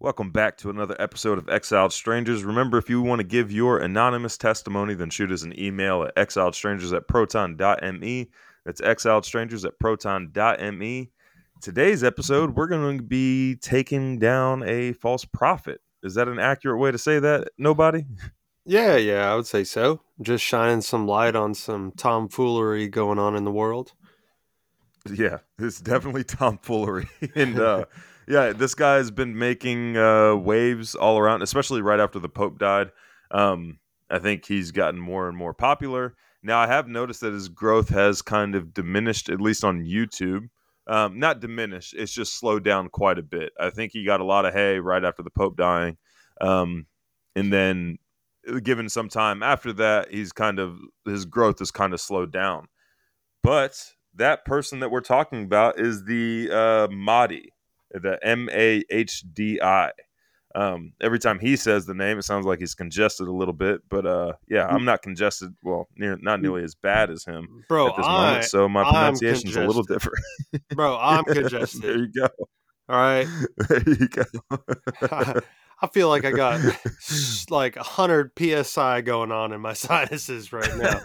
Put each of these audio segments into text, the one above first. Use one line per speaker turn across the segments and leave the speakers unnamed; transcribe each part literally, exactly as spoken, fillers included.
Welcome back to another episode of Exiled Strangers. Remember, if you want to give your anonymous testimony, then shoot us an email at exiledstrangers at proton.me. That's exiledstrangers at proton.me. Today's episode, we're going to be taking down a false prophet. Is that an accurate way to say that? Nobody?
Yeah, yeah, I would say so. Just shining some light on some tomfoolery going on in the world.
Yeah, it's definitely tomfoolery. and uh, yeah, this guy has been making uh, waves all around, especially right after the Pope died. Um, I think he's gotten more and more popular. Now, I have noticed that his growth has kind of diminished, at least on YouTube. Um, not diminished, it's just slowed down quite a bit. I think he got a lot of hay right after the Pope dying. Um, and then given some time after that, he's kind of, his growth has kind of slowed down. But that person that we're talking about is the uh, Mahdi, the M A H D I. Um, every time he says the name, it sounds like he's congested a little bit. But uh, yeah, I'm not congested. Well, near, not nearly as bad as him
Bro,
at this
I,
moment. So my
I'm
pronunciation's a little
congested.
different.
Bro, I'm
There
congested.
you go.
All right.
There you go.
I feel like I got like one hundred P S I going on in my sinuses right now.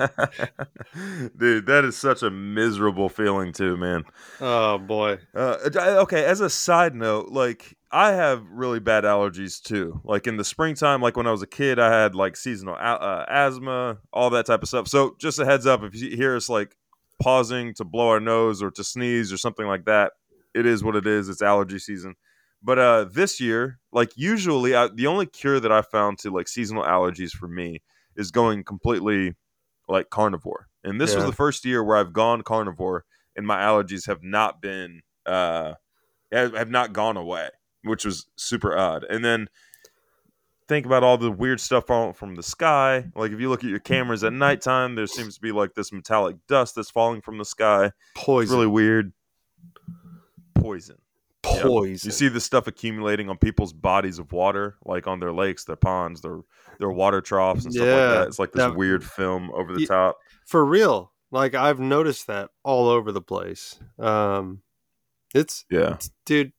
Dude, that is such a miserable feeling too, man.
Oh, boy.
Uh, okay, as a side note, like I have really bad allergies too. Like in the springtime, like when I was a kid, I had like seasonal a- uh, asthma, all that type of stuff. So just a heads up, if you hear us like pausing to blow our nose or to sneeze or something like that, it is what it is. It's allergy season. But uh, this year, like usually, I, the only cure that I found to like seasonal allergies for me is going completely like carnivore. And this was
Yeah.
the first year where I've gone carnivore and my allergies have not been uh have, have not gone away, which was super odd. And then think about all the weird stuff falling from the sky. Like if you look at your cameras at nighttime, there seems to be like this metallic dust that's falling from the sky.
Poison.
It's really weird. Poison.
Poison.
Yep. You see this stuff accumulating on people's bodies of water, like on their lakes, their ponds, their their water troughs and stuff
Yeah,
like that. It's like this
that-
weird film over the
Ye-
top.
For real. Like, I've noticed that all over the place. Um, it's,
Yeah.
it's dude.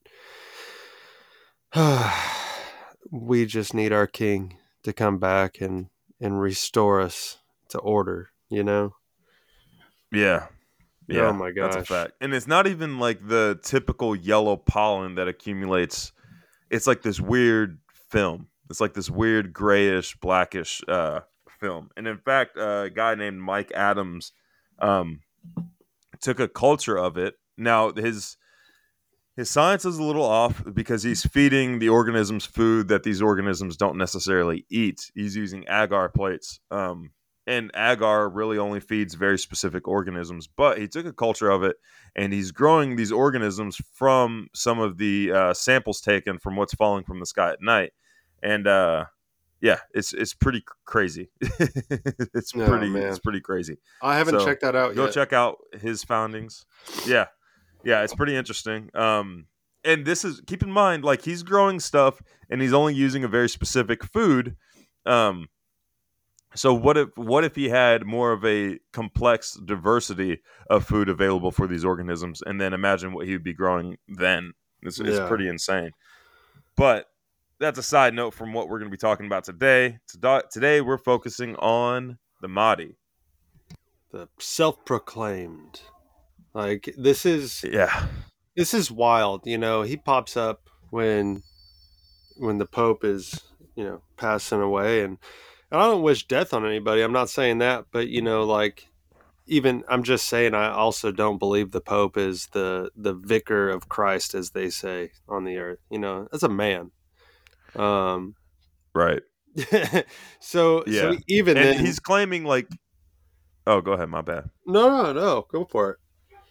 We just need our king to come back and, and restore us to order, you know?
Yeah. Yeah.
Oh my
That's a
gosh.
fact. And it's not even like the typical yellow pollen that accumulates. It's like this weird film. It's like this weird grayish, blackish uh, film. And in fact, uh, a guy named Mike Adams um, took a culture of it. Now, his his science is a little off because he's feeding the organisms food that these organisms don't necessarily eat. He's using agar plates. Um, and agar really only feeds very specific organisms. But he took a culture of it, and he's growing these organisms from some of the uh, samples taken from what's falling from the sky at night. And uh, yeah, it's it's pretty crazy. it's
Oh,
pretty
man.
it's pretty crazy.
I haven't
So,
checked that out
Go
yet.
check out his foundings. Yeah, yeah, it's pretty interesting. Um, and this is keep in mind, like he's growing stuff, and he's only using a very specific food. Um, so what if what if he had more of a complex diversity of food available for these organisms, and then imagine what he would be growing then? It's, it's
Yeah.
pretty insane. But that's a side note from what we're going to be talking about today. Today we're focusing on the Mahdi.
The self-proclaimed. Like, this is
Yeah,
this is wild, you know. He pops up when when the Pope is, you know, passing away, and, and I don't wish death on anybody. I'm not saying that, but you know, like, even I'm just saying I also don't believe the Pope is the the vicar of Christ, as they say on the earth. You know, as a man. Um
right.
so
Yeah,
so even
and
then
he's claiming like, oh, go ahead, my bad.
no no no go for it.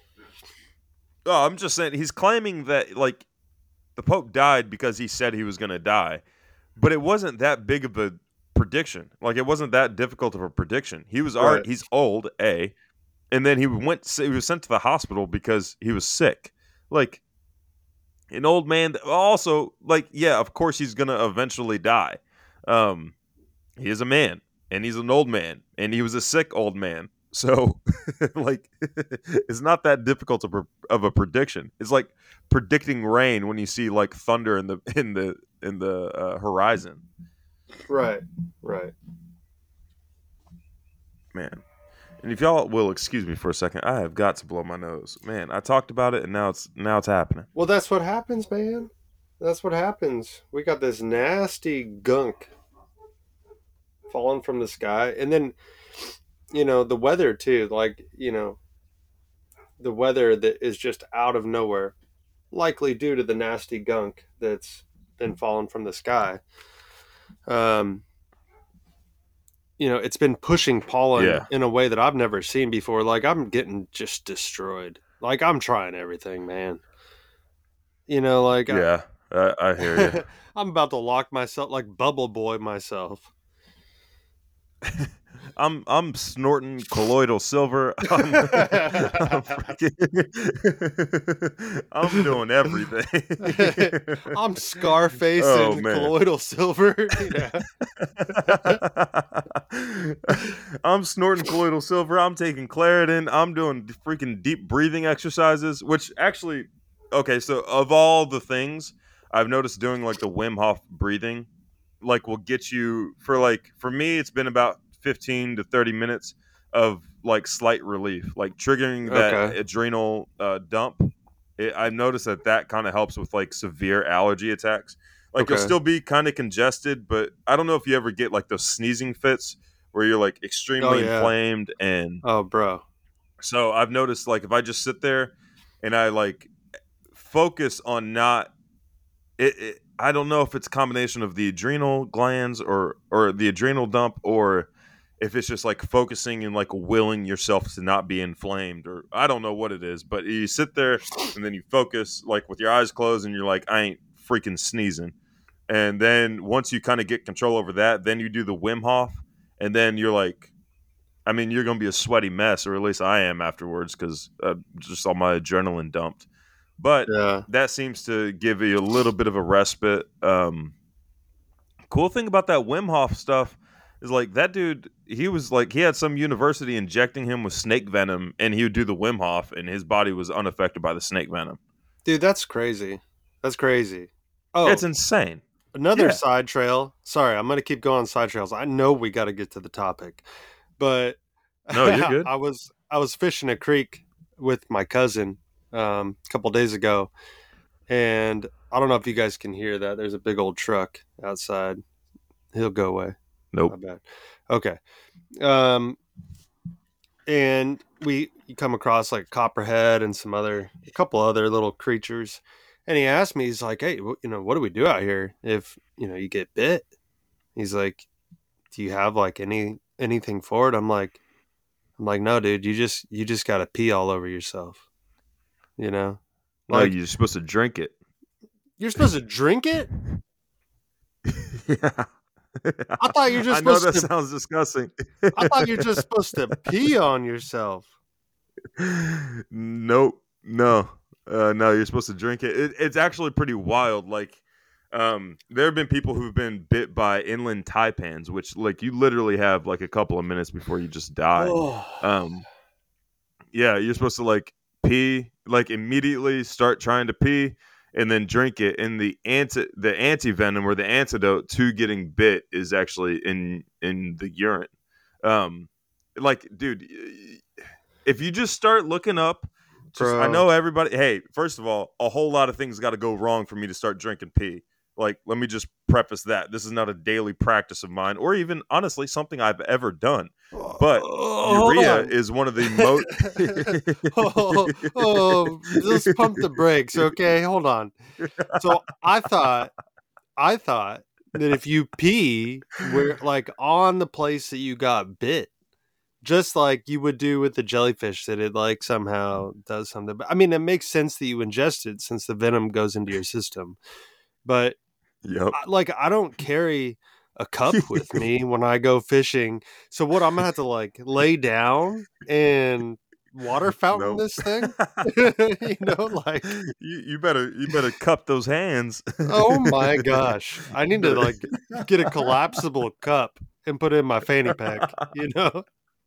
Oh, I'm just saying he's claiming that like the Pope died because he said he was going to die, but it wasn't that big of a prediction. Like it wasn't that difficult of a prediction. He was already
Right.
he's old, a, and then he went he was sent to the hospital because he was sick. Like an old man. Also, like yeah, of course he's going to eventually die. Um, he is a man, and he's an old man, and he was a sick old man. So, like, it's not that difficult of a, of a prediction. It's like predicting rain when you see like thunder in the in the in the uh, horizon.
Right, right.
Man. And if y'all will excuse me for a second, I have got to blow my nose. Man, I talked about it and now it's now it's happening.
Well, that's what happens, man. That's what happens. We got this nasty gunk falling from the sky, and then you know the weather too. Like you know the weather that is just out of nowhere, likely due to the nasty gunk that's been falling from the sky. Um, you know, it's been pushing pollen
Yeah.
in a way that I've never seen before. Like I'm getting just destroyed. Like I'm trying everything, man. You know, like I,
Yeah. I, I hear you.
I'm about to lock myself, like Bubble Boy myself.
I'm I'm snorting colloidal silver. I'm, I'm, freaking, I'm doing everything.
I'm Scarface
Oh,
and
man.
colloidal silver. Yeah.
I'm snorting colloidal silver. I'm taking Claritin. I'm doing freaking deep breathing exercises, which actually, okay, so of all the things I've noticed doing like the Wim Hof breathing, like will get you for like, for me, it's been about fifteen to thirty minutes of like slight relief, like triggering that
Okay.
adrenal uh, dump. It, I've noticed that that kind of helps with like severe allergy attacks. Like you'll
Okay.
still be kind of congested, but I don't know if you ever get like those sneezing fits where you're like extremely
Oh, yeah.
inflamed. And
Oh, bro.
so I've noticed like if I just sit there and I like focus on not it, it I don't know if it's a combination of the adrenal glands or or the adrenal dump, or if it's just like focusing and like willing yourself to not be inflamed, or I don't know what it is, but you sit there and then you focus like with your eyes closed and you're like, I ain't freaking sneezing. And then once you kind of get control over that, then you do the Wim Hof, and then you're like, I mean, you're going to be a sweaty mess, or at least I am afterwards, because uh, just all my adrenaline dumped. But
Yeah.
that seems to give you a little bit of a respite. Um, cool thing about that Wim Hof stuff is like that dude, he was like, he had some university injecting him with snake venom, and he would do the Wim Hof, and his body was unaffected by the snake venom.
Dude, that's crazy. That's crazy. Oh,
It's insane.
another
yeah.
side trail. Sorry, I'm going to keep going side trails. I know we got to get to the topic. But
No, you're good.
I was I was fishing a creek with my cousin um, a couple days ago, and I don't know if you guys can hear that. There's a big old truck outside. He'll go away.
Nope.
Not bad. Okay. Um, and we you come across like copperhead and some other a couple other little creatures, and he asked me, he's like, "Hey, wh- you know, what do we do out here if you know you get bit?" He's like, "Do you have like any anything for it?" I'm like, "I'm like, no, dude. You just you just gotta pee all over yourself. You know,
No,
like
you're supposed to drink it.
you're supposed to drink it.
Yeah.
I thought you were just
I know
supposed
that
to-
sounds disgusting.
I thought you're just supposed to pee on yourself."
Nope. No. Uh, no, you're supposed to drink it. it. It's actually pretty wild. Like, um, there have been people who've been bit by inland taipans, which, like, you literally have like a couple of minutes before you just die.
Oh.
Um, yeah, you're supposed to like pee, like immediately start trying to pee, and then drink it. And the anti the anti venom or the antidote to getting bit is actually in in the urine. Um, like, dude, if you just start looking up, just, I
Bro.
know everybody. Hey, first of all, a whole lot of things got to go wrong for me to start drinking pee. Like, let me just preface that this is not a daily practice of mine, or even honestly something I've ever done. But
Oh, hold
urea
on.
is one of the most.
oh, oh, let's pump the brakes, okay? Hold on. So I thought, I thought that if you pee, where like on the place that you got bit, just like you would do with the jellyfish, that it like somehow does something. But I mean, it makes sense that you ingest it since the venom goes into your system. But
Yep.
I, like, I don't carry a cup with me when I go fishing. So what, I'm gonna have to like lay down and water fountain
Nope.
this thing? You know, like,
you, you better you better cup those hands.
oh my gosh, I need to like get a collapsible cup and put it in my fanny pack. You know,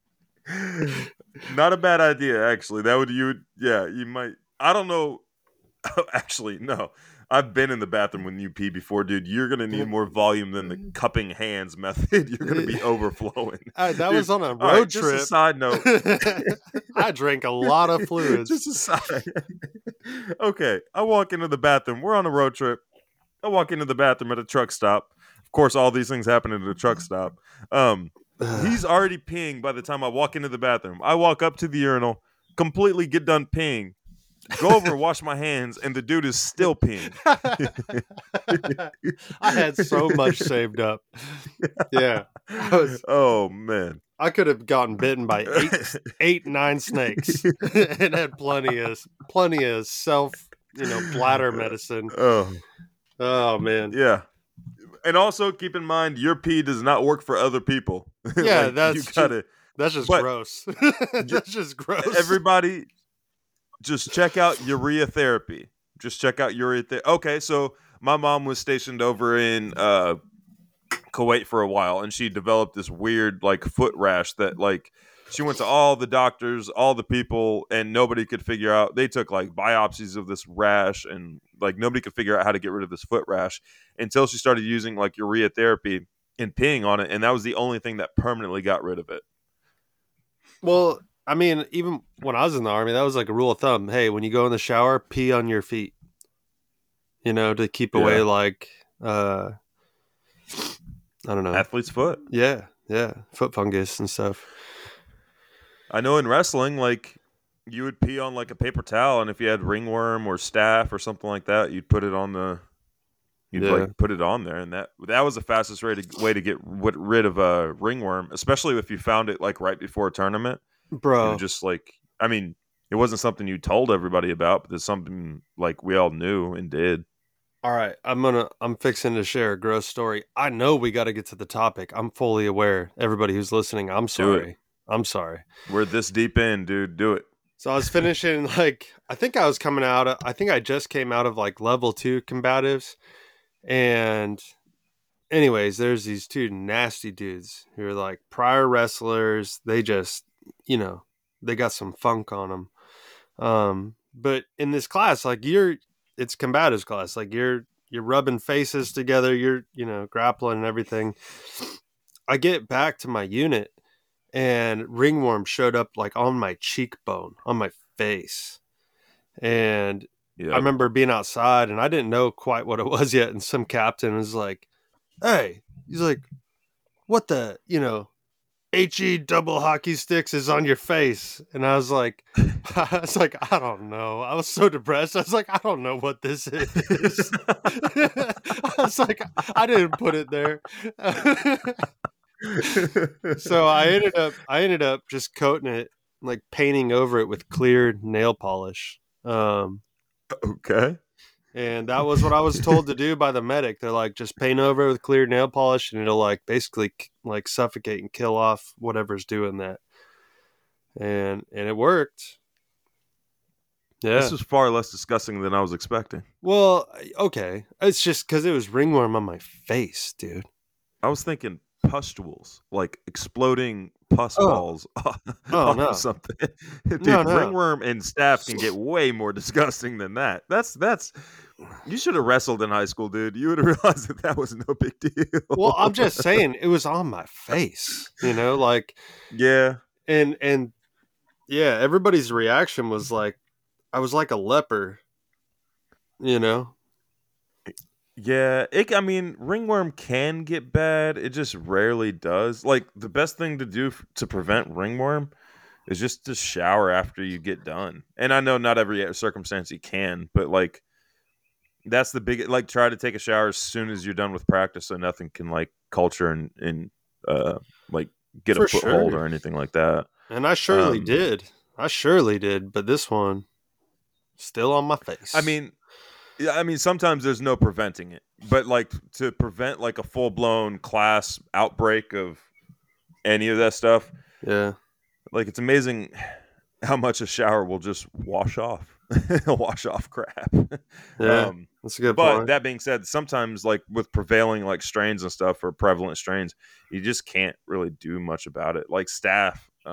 Not a bad idea, actually. That would you would yeah, you might I don't know. Actually, no. I've been in the bathroom when you pee before, dude. You're gonna need more volume than the cupping hands method. You're gonna be overflowing.
Uh, that
Dude,
was on a
all right,
road
just a
trip.
side note.
I drank a lot of fluids.
Just a side. Okay, I walk into the bathroom. We're on a road trip. I walk into the bathroom at a truck stop. Of course, all these things happen at a truck stop. Um, he's already peeing by the time I walk into the bathroom. I walk up to the urinal, completely get done peeing, go over and wash my hands, and the dude is still peeing.
I had so much saved up. Yeah. I was,
oh man.
I could have gotten bitten by eight, eight, nine snakes and had plenty of plenty of self, you know, bladder medicine.
Oh,
oh man.
Yeah. And also keep in mind your pee does not work for other people.
Yeah,
like,
that's
you gotta,
just, that's just
but
gross. That's just gross.
Everybody just check out urea therapy. Just check out urea therapy. Okay, so my mom was stationed over in uh Kuwait for a while, and she developed this weird like foot rash that like she went to all the doctors, all the people, and nobody could figure out. They took like biopsies of this rash, and like nobody could figure out how to get rid of this foot rash until she started using like urea therapy and peeing on it, and that was the only thing that permanently got rid of it.
Well, I mean, even when I was in the Army, that was like a rule of thumb. Hey, when you go in the shower, pee on your feet. You know, to keep away
Yeah.
like uh I don't know.
Athlete's foot.
Yeah, yeah. Foot fungus and stuff.
I know in wrestling, like you would pee on like a paper towel, and if you had ringworm or staph or something like that, you'd put it on the, you'd
Yeah.
like put it on there, and that that was the fastest way to way to get rid of a ringworm, especially if you found it like right before a tournament.
Bro.
You just like, I mean, it wasn't something you told everybody about, but it's something like we all knew and did.
All right, I'm gonna I'm fixing to share a gross story. I know we got to get to the topic. I'm fully aware. Everybody who's listening, I'm sorry. I'm sorry.
We're this deep in, dude. Do it.
So I was finishing like I think I was coming out of, I think I just came out of like level two combatives, and anyways, there's these two nasty dudes who are like prior wrestlers. They just, you know, they got some funk on them. Um, but in this class, like you're. It's combatives class. Like you're you're rubbing faces together. You're you know grappling and everything. I get back to my unit, and ringworm showed up like on my cheekbone, on my face, and
Yeah.
I remember being outside, and I didn't know quite what it was yet. And some captain was like, "Hey," he's like, "What the you know." H E double hockey sticks is on your face. And I was like, I was like, I don't know. I was so depressed. I was like, I don't know what this is. I was like, I didn't put it there. So I ended up, I ended up just coating it, like painting over it with clear nail polish. Um,
okay.
And that was what I was told to do by the medic. They're like, just paint over it with clear nail polish, and it'll like basically like suffocate and kill off whatever's doing that. And and it worked. Yeah.
This was far less disgusting than I was expecting.
Well, okay. It's just because it was ringworm on my face, dude.
I was thinking pustules, like exploding pus
Oh.
balls
Oh,
off
no.
of something. Dude,
No, no.
ringworm and staph can get way more disgusting than that. That's that's. You should have wrestled in high school, dude. You would have realized that that was no big deal.
Well, I'm just saying it was on my face, you know, like,
yeah,
and and yeah, everybody's reaction was like, I was like a leper, you know.
yeah. It. I mean, ringworm can get bad. It just rarely does. Like the best thing to do f- to prevent ringworm is just to shower after you get done. And I know not every circumstance you can, but like. That's the big, like, try to take a shower as soon as you're done with practice so nothing can, like, culture and, and uh, like, get
For
a foothold
sure.
or anything like that.
And I surely
Um,
did. I surely did. But this one, still on my face.
I mean, yeah, I mean, sometimes there's no preventing it. But, like, to prevent, like, a full-blown class outbreak of any of that stuff,
yeah.
like, it's amazing how much a shower will just wash off. wash off crap.
Yeah.
Um,
That's a good
But
point.
that being said, sometimes like with prevailing like strains and stuff or prevalent strains, you just can't really do much about it. Like staph, um,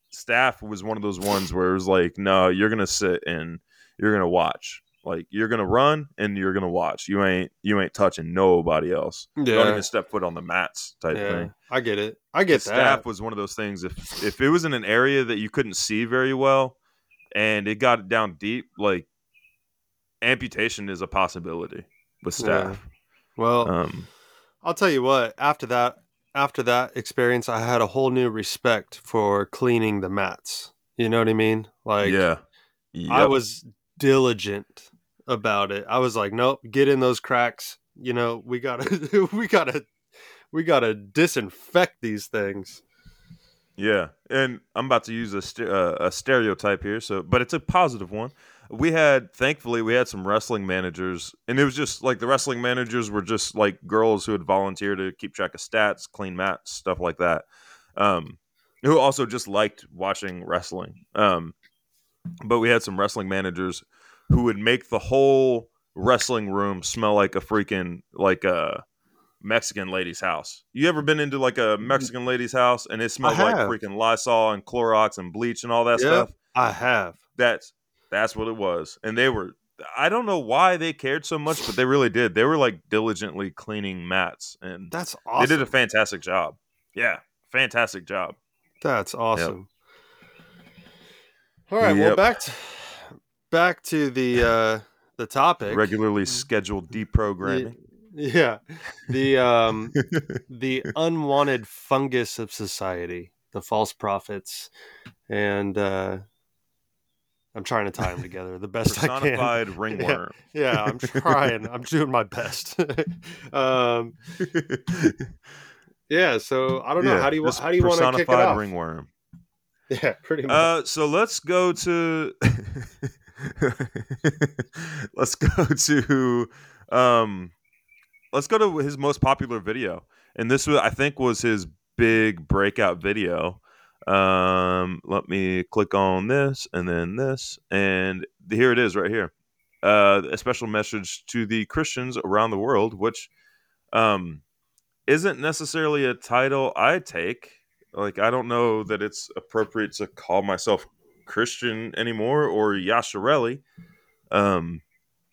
staff was one of those ones where it was like, no, you're gonna sit and you're gonna watch. Like you're gonna run and you're gonna watch. You ain't you ain't touching nobody else.
Yeah.
Don't even step foot on the mats type
Yeah,
thing.
I get it. I get
The
that.
staff was one of those things. If if it was in an area that you couldn't see very well, and it got down deep, like amputation is a possibility with staff.
Yeah. Well,
Um,
I'll tell you what. After that, after that experience, I had a whole new respect for cleaning the mats. You know what I mean? Like,
yeah, yep.
I was diligent about it. I was like, nope, get in those cracks. You know, we gotta, we gotta, we gotta disinfect these things.
Yeah, and I'm about to use a st- uh, a stereotype here, so but it's a positive one. We had, thankfully, we had some wrestling managers, and it was just like the wrestling managers were just like girls who would volunteer to keep track of stats, clean mats, stuff like that. Um, who also just liked watching wrestling. Um, but we had some wrestling managers who would make the whole wrestling room smell like a freaking like a Mexican lady's house. You ever been into like a Mexican lady's house and it smells like freaking Lysol and Clorox and bleach and all that
Yep,
stuff?
I have.
That's that's what it was. And they were, I don't know why they cared so much, but they really did. They were like diligently cleaning mats, and
That's awesome.
they did a fantastic job. Yeah, fantastic job.
That's awesome. Yep. All right, well,
Yep.
back to back to the uh, the topic.
Regularly scheduled deprogramming.
The, yeah, the um, the unwanted fungus of society, the false prophets, and uh, I'm trying to tie them together the best I can.
Personified ringworm.
Yeah, yeah, I'm trying. I'm doing my best. um, yeah, so I don't know.
Yeah,
how do you
this
how do you want to kick it
personified
off?
ringworm.
Yeah, pretty much.
Uh, so let's go to let's go to um let's go to his most popular video, and this was, I think, was his big breakout video. Um, let me click on this and then this, and here it is right here. Uh, a special message to the Christians around the world, which um isn't necessarily a title I take. Like, I don't know that it's appropriate to call myself Christian anymore or Yasharelli. Um,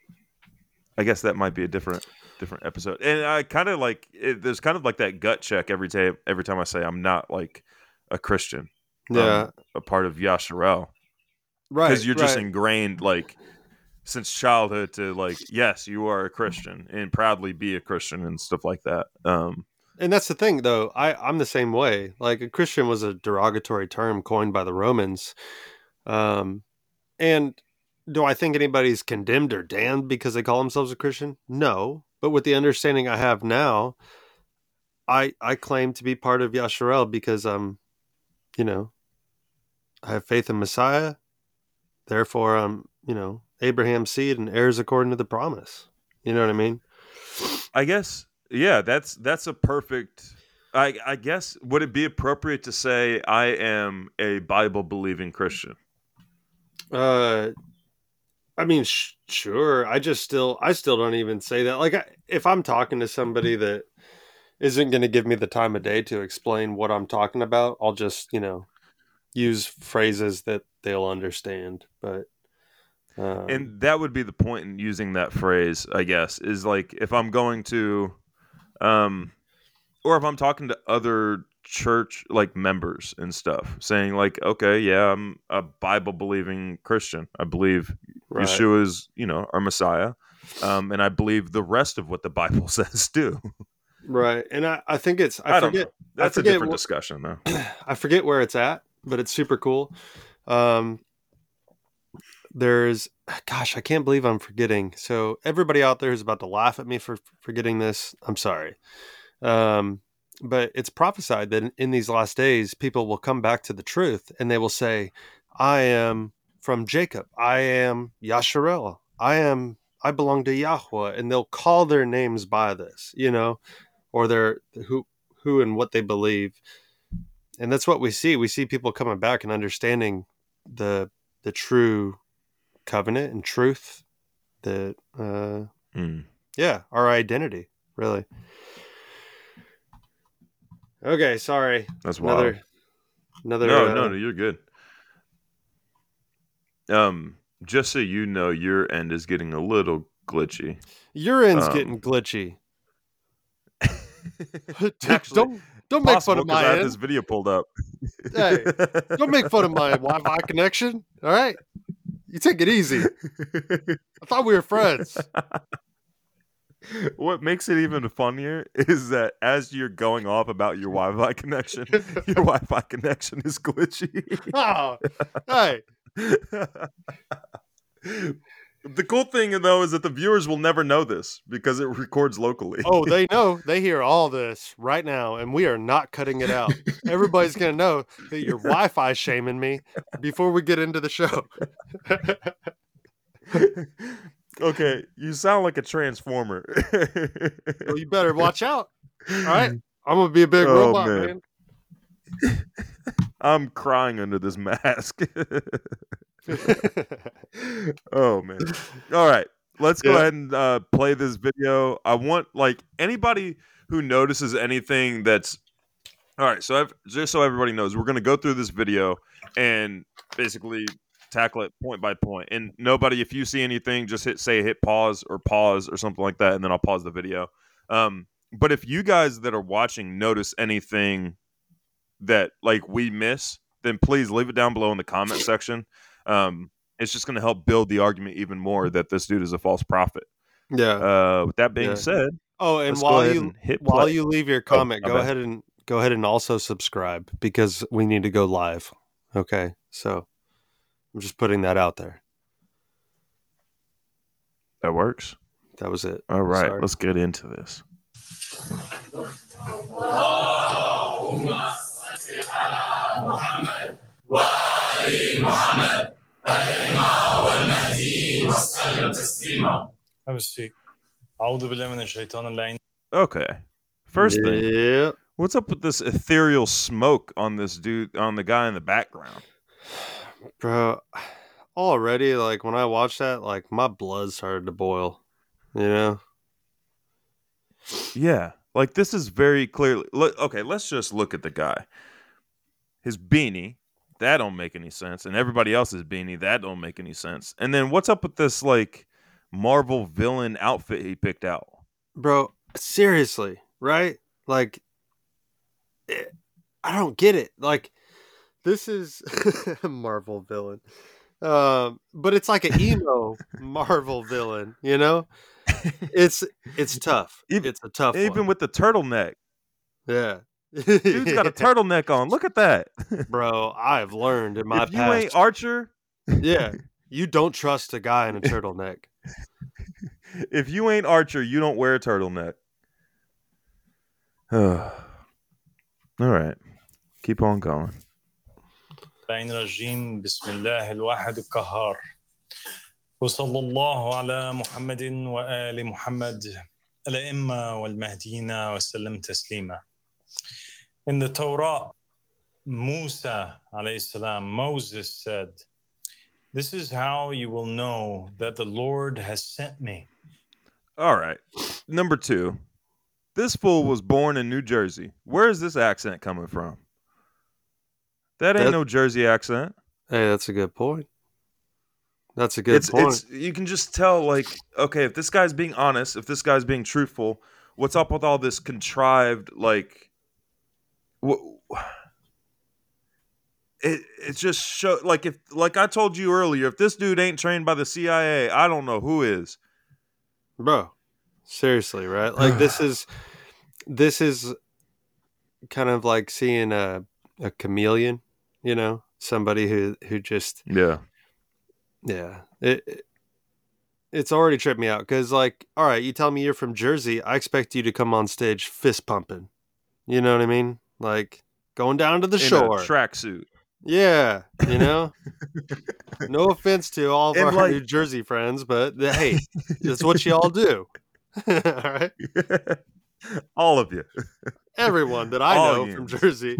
I guess that might be a different different episode. And I kind of like it, there's kind of like that gut check every time every time I say I'm not like a Christian.
Yeah,
um, a part of Yasharel,
right?
Because you're just
right.
ingrained like since childhood to like, yes, you are a Christian and proudly be a Christian and stuff like that. Um,
And that's the thing, though. I, I'm the same way. Like, a Christian was a derogatory term coined by the Romans. Um, and do I think anybody's condemned or damned because they call themselves a Christian? No. But with the understanding I have now, I I claim to be part of Yasharel because I'm, you know, I have faith in Messiah. Therefore, I'm, you know, Abraham's seed and heirs according to the promise. You know what I mean?
I guess. Yeah, that's that's a perfect. I I guess would it be appropriate to say I am a Bible believing Christian?
Uh, I mean, sh- sure. I just still, I still don't even say that. Like, I, if I'm talking to somebody that isn't going to give me the time of day to explain what I'm talking about, I'll just, you know, use phrases that they'll understand. But um,
and that would be the point in using that phrase, I guess, is like if I'm going to. Um, or if I'm talking to other church like members and stuff, saying like, okay, yeah, I'm a Bible believing Christian. I believe
right.
Yeshua is, you know, our Messiah, um, and I believe the rest of what the Bible says too.
Right, and I, I think it's I,
I
forget
don't know. That's
I forget
a different
wh-
discussion though.
I forget where it's at, but it's super cool. Um, there's, gosh, I can't believe I'm forgetting. So everybody out there is about to laugh at me for forgetting this. I'm sorry. Um, but it's prophesied that in, in these last days, people will come back to the truth and they will say, I am from Jacob. I am Yasharel. I am, I belong to Yahweh. And they'll call their names by this, you know, or their, who, who and what they believe. And that's what we see. We see people coming back and understanding the, the true covenant and truth that, uh,
Mm.
yeah, our identity, really. Okay, sorry.
That's
another,
wild.
another.
No,
uh,
no, no, you're good. Um, just so you know, your end is getting a little glitchy.
Your end's
Um,
getting glitchy.
Actually,
don't don't make fun
possible
of
because
my
I have
end.
this video pulled up.
Hey, don't make fun of my Wi-Fi connection. All right, you take it easy. I thought we were friends.
What makes it even funnier is that as you're going off about your Wi-Fi connection, your Wi-Fi connection is glitchy.
Oh, hey.
The cool thing, though, is that the viewers will never know this because it records locally.
Oh, they know. They hear all this right now, and we are not cutting it out. Everybody's going to know that you're Wi-Fi shaming me before we get into the show.
Okay, you sound like a transformer.
Well, you better watch out. All right? I'm going to be a big
Oh,
robot,
man.
man.
I'm crying under this mask. Oh, man. All right. Let's go
Yeah.
ahead and uh, play this video. I want, like, anybody who notices anything that's... All right, so I've, just so everybody knows, we're going to go through this video and basically tackle it point by point. And nobody, if you see anything, just hit say hit pause or pause or something like that, and then I'll pause the video. Um, but if you guys that are watching notice anything that like we miss, then please leave it down below in the comment section. Um, it's just going to help build the argument even more that this dude is a false prophet.
Yeah.
Uh, with that being
Yeah.
said,
Oh, and
let's go
while
ahead
you
and hit
while
play.
you leave your
Oh,
comment,
my
go
bad.
ahead and go ahead and also subscribe because we need to go live. Okay, so I'm just putting that out there.
That works.
That was it.
All right,
Sorry.
let's get into this. Okay. First thing,
Yeah.
what's up with this ethereal smoke on this dude, on the guy in the background?
Bro, already, like, when I watched that, like, my blood started to boil, you know?
Yeah, like this is very clearly. Look, okay, let's just look at the guy. His beanie, that don't make any sense, and everybody else's beanie, that don't make any sense. And then what's up with this like Marvel villain outfit he picked out?
Bro, seriously, right? Like, it, I don't get it. Like, this is a Marvel villain. Um, but it's like an emo Marvel villain, you know? It's it's tough.
Even,
It's a tough
even
one.
with the turtleneck.
Yeah.
Dude's got a turtleneck on. Look at that.
Bro, I've learned in my
If you
past.
ain't Archer,
Yeah. You don't trust a guy in a turtleneck.
if you ain't Archer, you don't wear a turtleneck. All right. Keep on going.
الرجيم بسم الله الواحد القهار وصلى الله على محمد وآل محمد الأئمة والمهديين وسلم تسليما. In the Torah, Musa alayhi salam, Moses said, "This is how you will know that the Lord has sent me."
All right. Number two. This fool was born in New Jersey. Where is this accent coming from? That ain't
That-
no Jersey accent.
Hey, that's a good point. That's a good
It's
point.
it's you can just tell, like, okay, if this guy's being honest, if this guy's being truthful, what's up with all this contrived, like, what? It it just show like if like I told you earlier, if this dude ain't trained by the C I A, I don't know who is.
Bro, seriously, right? Like this is this is kind of like seeing a a chameleon, you know, somebody who who just
Yeah.
yeah, it, it it's already tripped me out because like, all right, you tell me you're from Jersey, I expect you to come on stage fist pumping, you know what I mean? Like going down to the
In
shore,
a tracksuit.
yeah, you know. No offense to all of
And
our
like-
New Jersey friends, but hey, that's what you all do. All right.
All of you.
Everyone that I
All
know
yins.
from Jersey.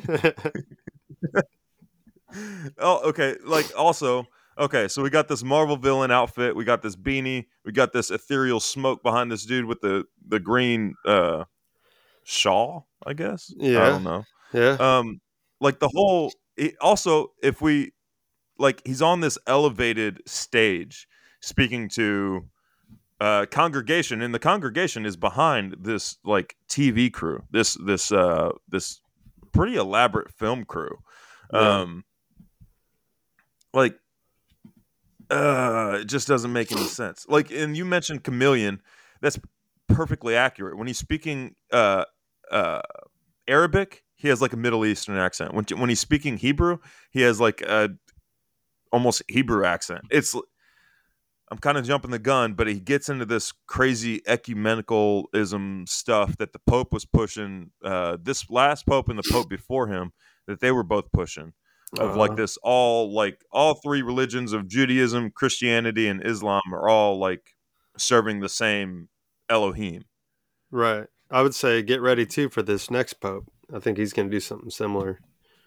Oh, okay. Like also, okay, so we got this Marvel villain outfit, we got this beanie, we got this ethereal smoke behind this dude with the the green uh shawl, I guess. I
Yeah.
don't know.
Yeah.
Um like the whole it, also if we like he's on this elevated stage speaking to uh, congregation, and the congregation is behind this like T V crew, this this uh, this pretty elaborate film crew.
Yeah.
Um, like, uh, it just doesn't make any sense. Like, and you mentioned Chameleon, that's perfectly accurate. When he's speaking uh, uh, Arabic, he has like a Middle Eastern accent. When when he's speaking Hebrew, he has like a almost Hebrew accent. It's I'm kind of jumping the gun, but he gets into this crazy ecumenicalism stuff that the Pope was pushing. Uh, this last Pope and the Pope before him, that they were both pushing, of like
Uh,
this all like all three religions of Judaism, Christianity, and Islam are all like serving the same Elohim.
right. I would say get ready too for this next pope. I think he's going to do something similar.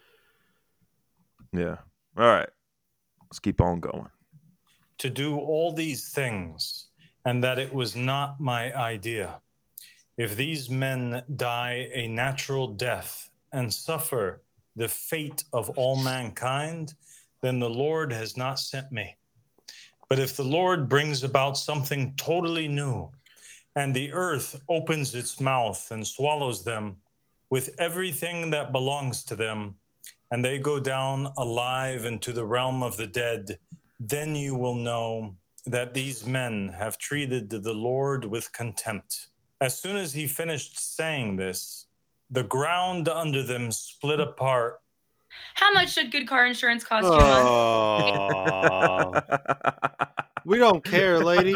Yeah. All right. Let's keep on going.
To do all these things, and that it was not my idea. If these men die a natural death and suffer the fate of all mankind, then the Lord has not sent me. But if the Lord brings about something totally new, and the earth opens its mouth and swallows them with everything that belongs to them, and they go down alive into the realm of the dead, then you will know that these men have treated the Lord with contempt. As soon as he finished saying this, the ground under them split apart.
How much should good car insurance cost you a month?
Oh, we don't care, lady.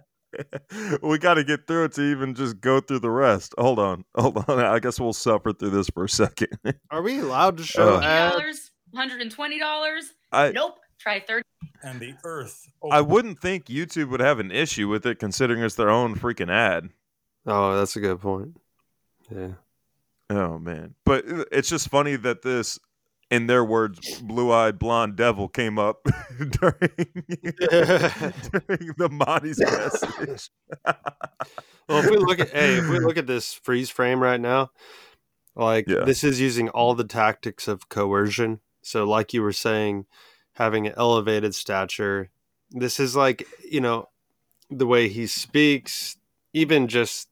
We got to get through it to even just go through the rest. Hold on. Hold on. I guess we'll suffer through this for a second.
Are we allowed to show
Uh,
ads?
eighty dollars, one hundred twenty dollars?
I
Nope. Try thirty.
And the earth
I wouldn't think YouTube would have an issue with it considering it's their own freaking ad.
Oh, that's a good point. Yeah.
Oh man. But it's just funny that this, in their words, blue-eyed blonde devil came up during, during the Mahdi's message.
Well, if we look at hey, if we look at this freeze frame right now, like
Yeah.
this is using all the tactics of coercion. So, like you were saying, having an elevated stature. This is like, you know, the way he speaks, even just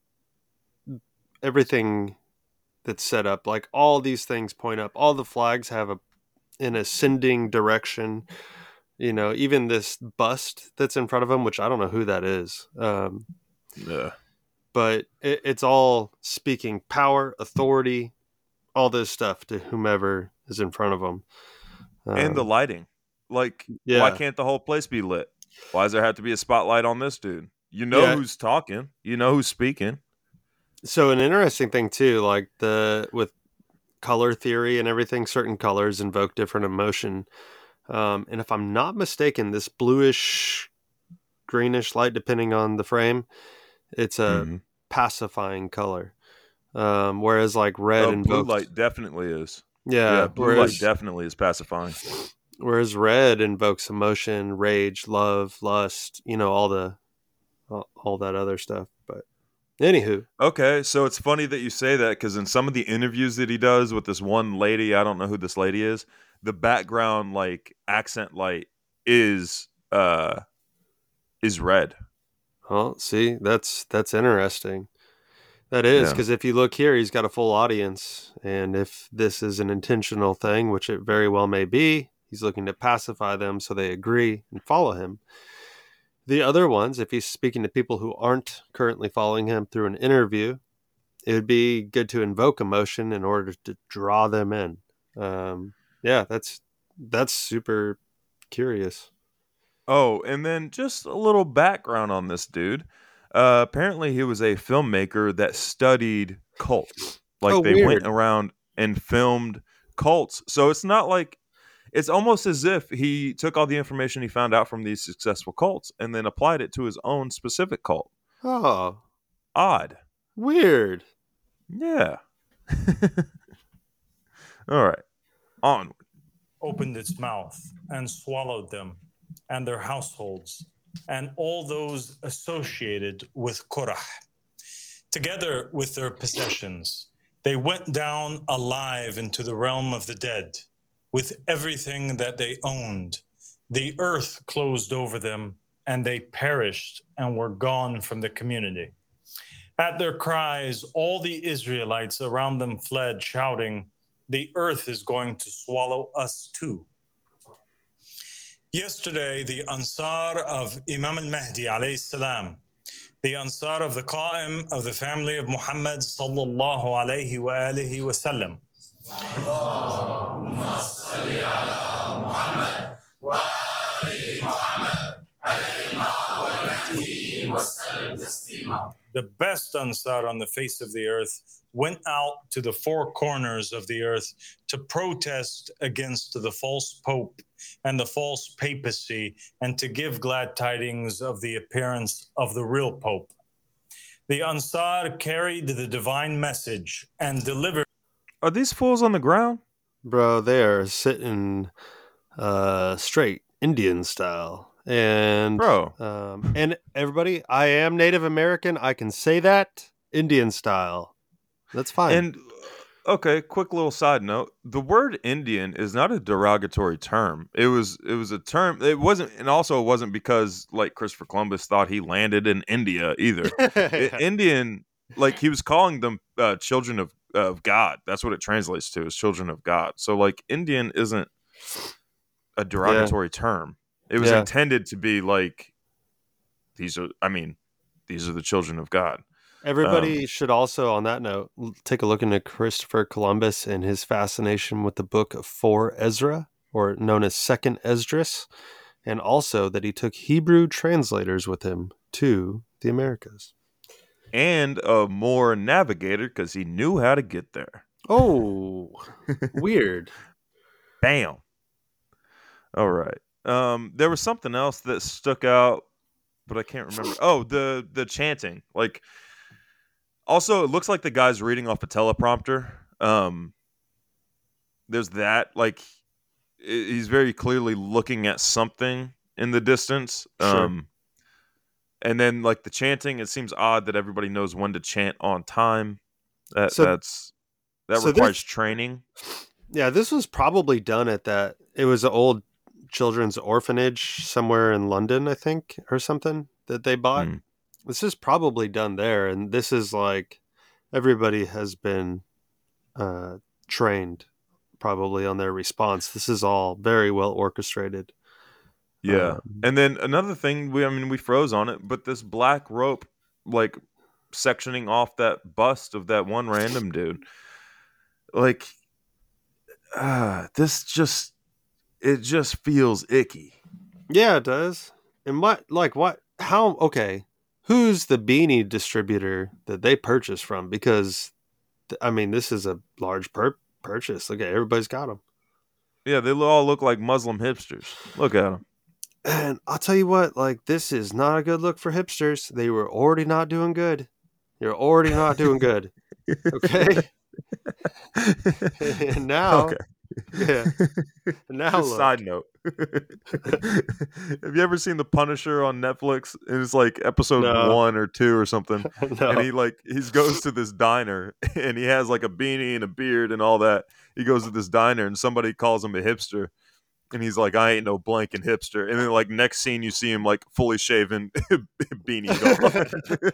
everything that's set up. Like all these things point up. All the flags have a an ascending direction. You know, even this bust that's in front of him, which I don't know who that is. Um,
Yeah.
but it, it's all speaking power, authority, all this stuff to whomever is in front of them. Um,
And the lighting. Like,
yeah.
why can't the whole place be lit? Why does there have to be a spotlight on this dude? You know
Yeah.
who's talking. You know who's speaking.
So an interesting thing too, like the with color theory and everything, certain colors invoke different emotion. Um, and if I'm not mistaken, this bluish, greenish light, depending on the frame, it's a
Mhm.
pacifying color. Um, whereas like red
Oh,
and
blue light definitely is.
yeah,
Yeah, blue
whereas,
light definitely is pacifying.
whereas red invokes emotion, rage, love, lust, you know, all the all, all that other stuff. But anywho,
Okay, so it's funny that you say that because in some of the interviews that he does with this one lady, I don't know who this lady is, the background like accent light is uh is red.
well, see, that's that's interesting. That is,
Yeah.
because if you look here, he's got a full audience, and if this is an intentional thing, which it very well may be, he's looking to pacify them so they agree and follow him. The other ones, if he's speaking to people who aren't currently following him through an interview, it would be good to invoke emotion in order to draw them in. Um, yeah, that's that's super curious.
Oh, and then just a little background on this dude. Uh, apparently, he was a filmmaker that studied cults. Like
Oh,
they
weird.
went around and filmed cults. So it's not like it's almost as if he took all the information he found out from these successful cults and then applied it to his own specific cult.
Oh,
Odd.
weird.
Yeah. All right. Onward.
opened its mouth and swallowed them and their households and all those associated with Korah. Together with their possessions, they went down alive into the realm of the dead with everything that they owned. the earth closed over them, and they perished and were gone from the community. At their cries, all the Israelites around them fled, shouting, "The earth is going to swallow us too." Yesterday, the Ansar of Imam al-Mahdi alayhi salam, the Ansar of the Qa'im of the family of Muhammad sallallahu alayhi wa alihi wa sallam, the best Ansar on the face of the earth, went out to the four corners of the earth to protest against the false pope and the false papacy, and to give glad tidings of the appearance of the real pope. The Ansar carried the divine message and delivered.
Are these fools on the ground?
Bro, they are sitting uh, straight Indian style. And
Bro.
um, and everybody, I am Native American. I can say that Indian style. That's fine.
And okay, quick little side note: the word Indian is not a derogatory term. It was it was a term. It wasn't, and also it wasn't because like Christopher Columbus thought he landed in India either. I- Indian, like he was calling them uh, children of of God. That's what it translates to, is children of God. So like Indian isn't a derogatory yeah. term. It was yeah. intended to be like, these are, I mean, these are the children of God.
Everybody
Um,
should also, on that note, take a look into Christopher Columbus and his fascination with the book of Four Ezra, or known as Second Esdras, and also that he took Hebrew translators with him to the Americas.
And a more navigator, because he knew how to get there.
Oh, weird.
Bam. All right. Um, there was something else that stuck out, but I can't remember. Oh, the the chanting. Like, also, it looks like the guy's reading off a teleprompter. Um, there's that. Like, he's very clearly looking at something in the distance.
Sure.
Um, and then, like, the chanting, it seems odd that everybody knows when to chant on time. That
So-
that's that
so
requires
this-
training.
Yeah, this was probably done at that. It was an old children's orphanage somewhere in London, I think, or something that they bought.
Mm.
This is probably done there, and this is like everybody has been uh, trained probably on their response. This is all very well orchestrated.
Yeah.
Um,
And then another thing, we I mean, we froze on it, but this black rope, like, sectioning off that bust of that one random dude, like, uh, this just, it just feels icky.
Yeah, it does. And what, like, what, how, okay, who's the beanie distributor that they purchased from? Because, th- I mean, this is a large pur- purchase. Look at everybody's got them.
Yeah, they all look like Muslim hipsters. Look at them.
And I'll tell you what, like, this is not a good look for hipsters. They were already not doing good. You're already not doing good. Okay. And now,
Okay.
yeah. And now,
Just
look.
side note. Have you ever seen The Punisher on Netflix? And it's like episode
No.
one or two or something.
No.
And he like he goes to this diner and he has like a beanie and a beard and all that. He goes to this diner and somebody calls him a hipster. And he's like, I ain't no blanking hipster. And then like next scene you see him like fully shaven, beanie gone.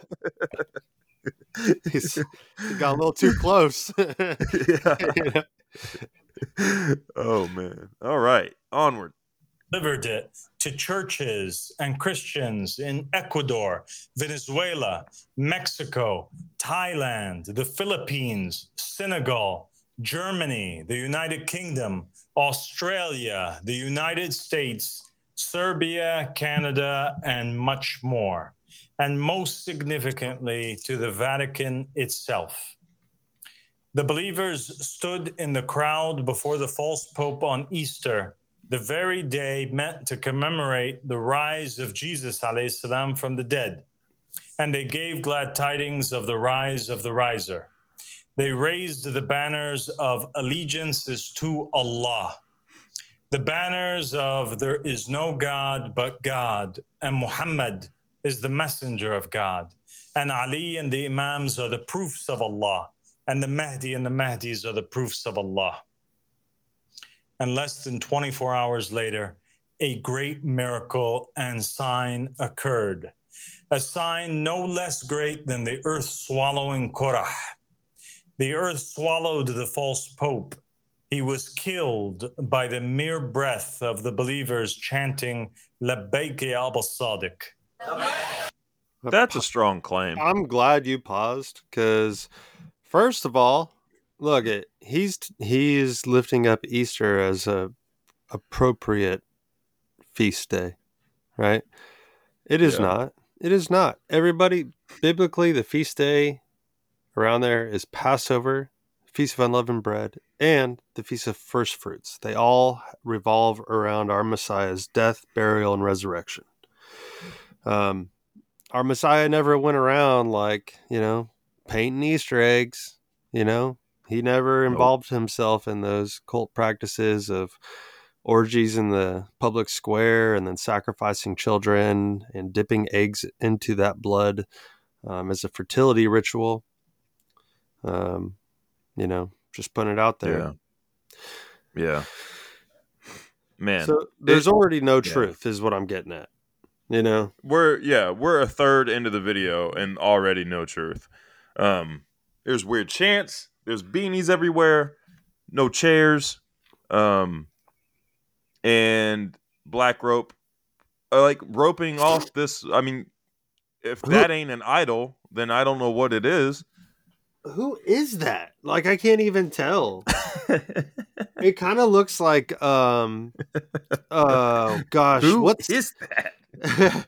He's, he got a little too close.
Yeah.
You know?
Oh man. All right. Onward.
Delivered it to churches and Christians in Ecuador, Venezuela, Mexico, Thailand, the Philippines, Senegal, Germany, the United Kingdom, Australia, the United States, Serbia, Canada, and much more. And most significantly, to the Vatican itself. The believers stood in the crowd before the false pope on Easter, the very day meant to commemorate the rise of Jesus alayhi salam from the dead. And they gave glad tidings of the rise of the riser. They raised the banners of allegiances to Allah, the banners of there is no God but God, and Muhammad is the messenger of God, and Ali and the Imams are the proofs of Allah, and the Mahdi and the Mahdis are the proofs of Allah. And less than twenty-four hours later, a great miracle and sign occurred, a sign no less great than the earth swallowing Korah. The earth swallowed the false pope. He was killed by the mere breath of the believers chanting, Labbaik ya Abba Sadiq.
That's a strong claim.
I'm glad you paused because, first of all, look it. He's he's lifting up Easter as a appropriate feast day, right? It is
Yeah.
not. It is not. Everybody, biblically, the feast day around there is Passover, Feast of Unleavened Bread, and the Feast of First Fruits. They all revolve around our Messiah's death, burial, and resurrection. Um, our Messiah never went around like, you know, painting Easter eggs, you know? He never
Nope.
involved himself in those cult practices of orgies in the public square and then sacrificing children and dipping eggs into that blood um, as a fertility ritual. Um, you know, just putting it out there.
Yeah. Yeah. Man.
So there's
it-
already no
yeah.
truth is what I'm getting at, you know?
We're yeah, we're a third into the video and already no truth. Um, there's weird chants. There's beanies everywhere. No chairs. Um, and black rope. Uh, like roping off this. I mean, if that ain't an idol, then I don't know what it is.
Who is that? Like, I can't even tell. It kind of looks like, um, oh gosh,
Who
what's
is that?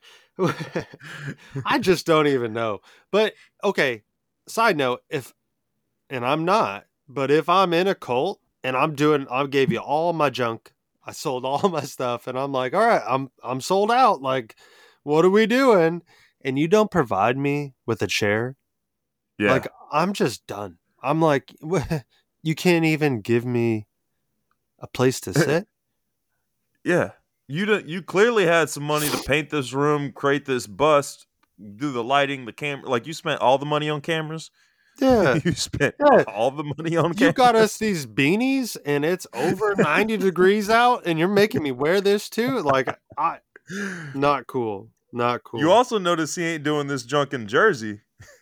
I just don't even know. But okay, side note, if and I'm not, but if I'm in a cult and I'm doing I gave you all my junk, I sold all my stuff, and I'm like, all right, I'm I'm sold out. Like, what are we doing? And you don't provide me with a chair.
Yeah.
Like, I'm just done. I'm like, you can't even give me a place to sit.
Yeah. You don't, you clearly had some money to paint this room, create this bust, do the lighting, the camera. Like, you spent all the money on cameras.
Yeah.
You spent
Yeah.
all the money on
You
cameras.
got us these beanies and it's over ninety degrees out and you're making me wear this too? Like, I not cool. Not cool.
You also notice he ain't doing this junk in Jersey.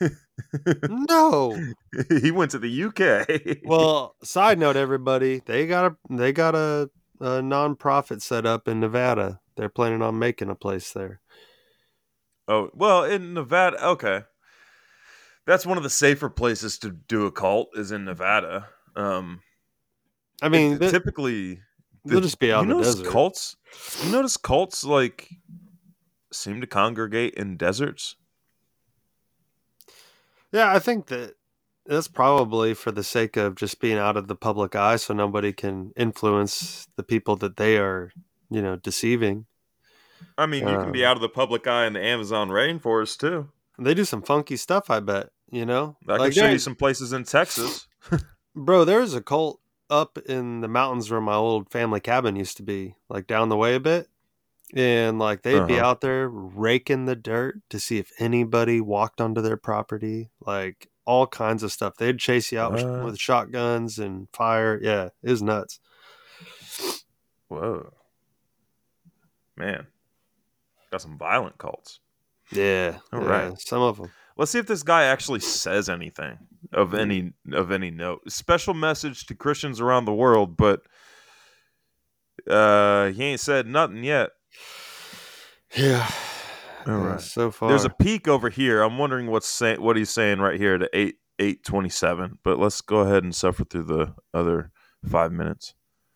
No.
He went to the U K.
Well, side note, everybody, they got a they got a, a non-profit set up in Nevada. They're planning on making a place there.
Oh, well, in Nevada, okay. That's one of the safer places to do a cult is in Nevada. Um,
I mean,
it-
th-
typically,
they'll just be out
you
in the
notice
desert.
cults. You notice cults like seem to congregate in deserts.
Yeah, I think that that's probably for the sake of just being out of the public eye so nobody can influence the people that they are, you know, deceiving.
I mean, you can be
Um,
out of the public eye in the Amazon rainforest too.
They do some funky stuff, I bet, you know?
I
Like,
can show
there-
you some places in Texas.
Bro, there's a cult up in the mountains where my old family cabin used to be, like down the way a bit. And like they'd be
Uh-huh.
out there raking the dirt to see if anybody walked onto their property, like all kinds of stuff. They'd chase you out with,
What?
with shotguns and fire. Yeah, it was nuts.
Whoa, man, got some violent cults.
Yeah,
All
yeah,
right.
some of them.
Let's see if this guy actually says anything of any of any note. Special message to Christians around the world, but uh, he ain't said nothing yet.
Yeah.
All
Yeah,
right.
so far.
There's a peak over here. I'm wondering what's say- what he's saying right here to eight eight twenty seven. But let's go ahead and suffer through the other five minutes.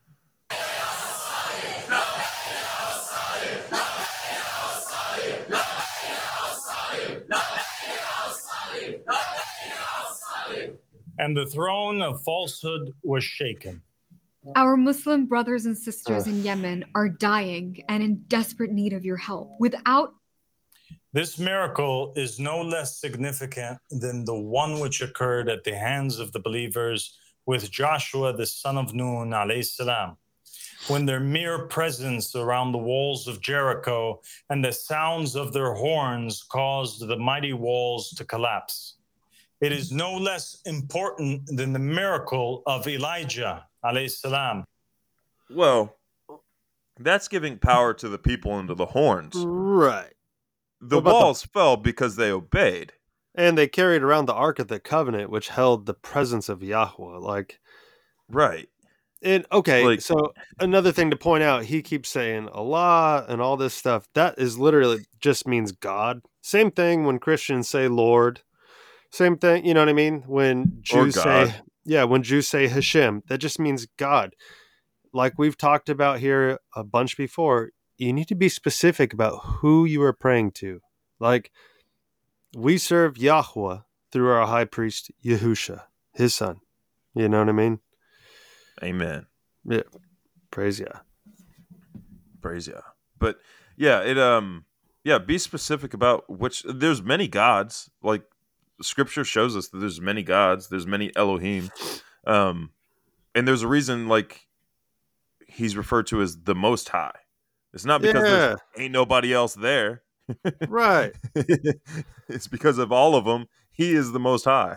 And the throne of falsehood was shaken.
Our Muslim brothers and sisters in Yemen are dying and in desperate need of your help. Without
This miracle is no less significant than the one which occurred at the hands of the believers with Joshua, the son of Nun, alayhi salam, when their mere presence around the walls of Jericho and the sounds of their horns caused the mighty walls to collapse. It is no less important than the miracle of Elijah, alayhi salam.
Well, That's giving power to the people and to the horns.
Right.
The
What about the-
walls fell because they obeyed.
And they carried around the Ark of the Covenant, which held the presence of Yahweh. Like,
Right.
and okay,
Like-
so another thing to point out, he keeps saying Allah and all this stuff. That is literally just means God. Same thing when Christians say Lord. Same thing, you know what I mean? When Jews say,
God.
yeah, when Jews say Hashem, that just means God. Like we've talked about here a bunch before, you need to be specific about who you are praying to. Like, we serve Yahweh through our high priest Yahusha, his son. You know what I mean?
Amen.
Yeah. Praise Yah.
Praise Yah. But yeah, it um yeah, be specific about which. There's many gods. Like Scripture shows us that there's many gods. There's many Elohim, um, and there's a reason like he's referred to as the Most High. It's not because
Yeah.
there ain't nobody else there.
Right.
It's because of all of them. He is the Most High.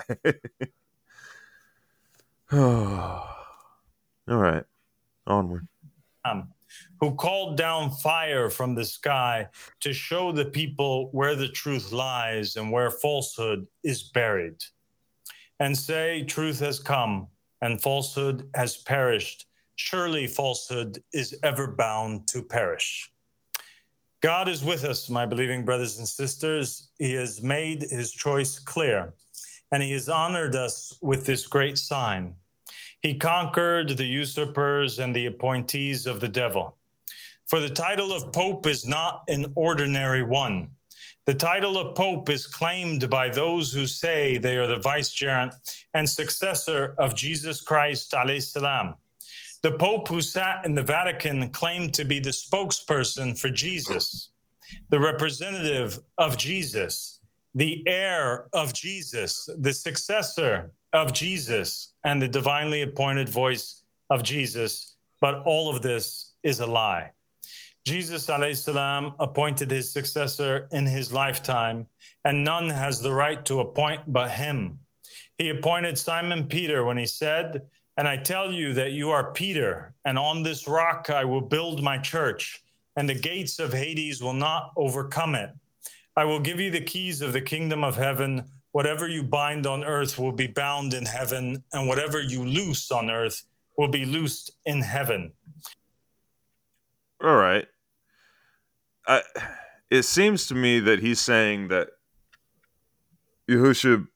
All right, onward.
um, who called down fire from the sky to show the people where the truth lies and where falsehood is buried, and say, truth has come and falsehood has perished. Surely falsehood is ever bound to perish. God is with us, my believing brothers and sisters. He has made his choice clear, and he has honored us with this great sign. He conquered the usurpers and the appointees of the devil. For the title of Pope is not an ordinary one. The title of Pope is claimed by those who say they are the vicegerent and successor of Jesus Christ, alayhi salam. The Pope who sat in the Vatican claimed to be the spokesperson for Jesus, the representative of Jesus, the heir of Jesus, the successor of Jesus, and the divinely appointed voice of Jesus. But all of this is a lie. Jesus alayhi salam appointed his successor in his lifetime, and none has the right to appoint but him. He appointed Simon Peter when he said, "And I tell you that you are Peter, and on this rock I will build my church, and the gates of Hades will not overcome it. I will give you the keys of the kingdom of heaven. Whatever you bind on earth will be bound in heaven, and whatever you loose on earth will be loosed in heaven."
All right. I, it seems to me that he's saying that Yahushua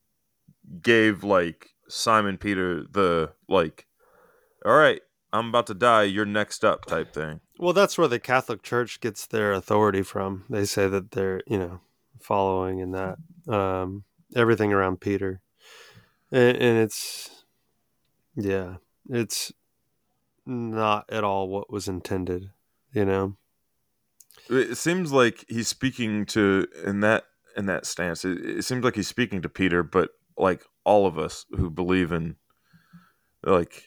gave like Simon Peter the like, all right, I'm about to die, you're next up type thing.
Well, that's where the Catholic Church gets their authority from. They say that they're, you know, following in that um, everything around Peter, and, and it's, yeah, it's not at all what was intended, you know.
It seems like he's speaking to in that in that stance. It, it seems like he's speaking to Peter, but like all of us who believe in like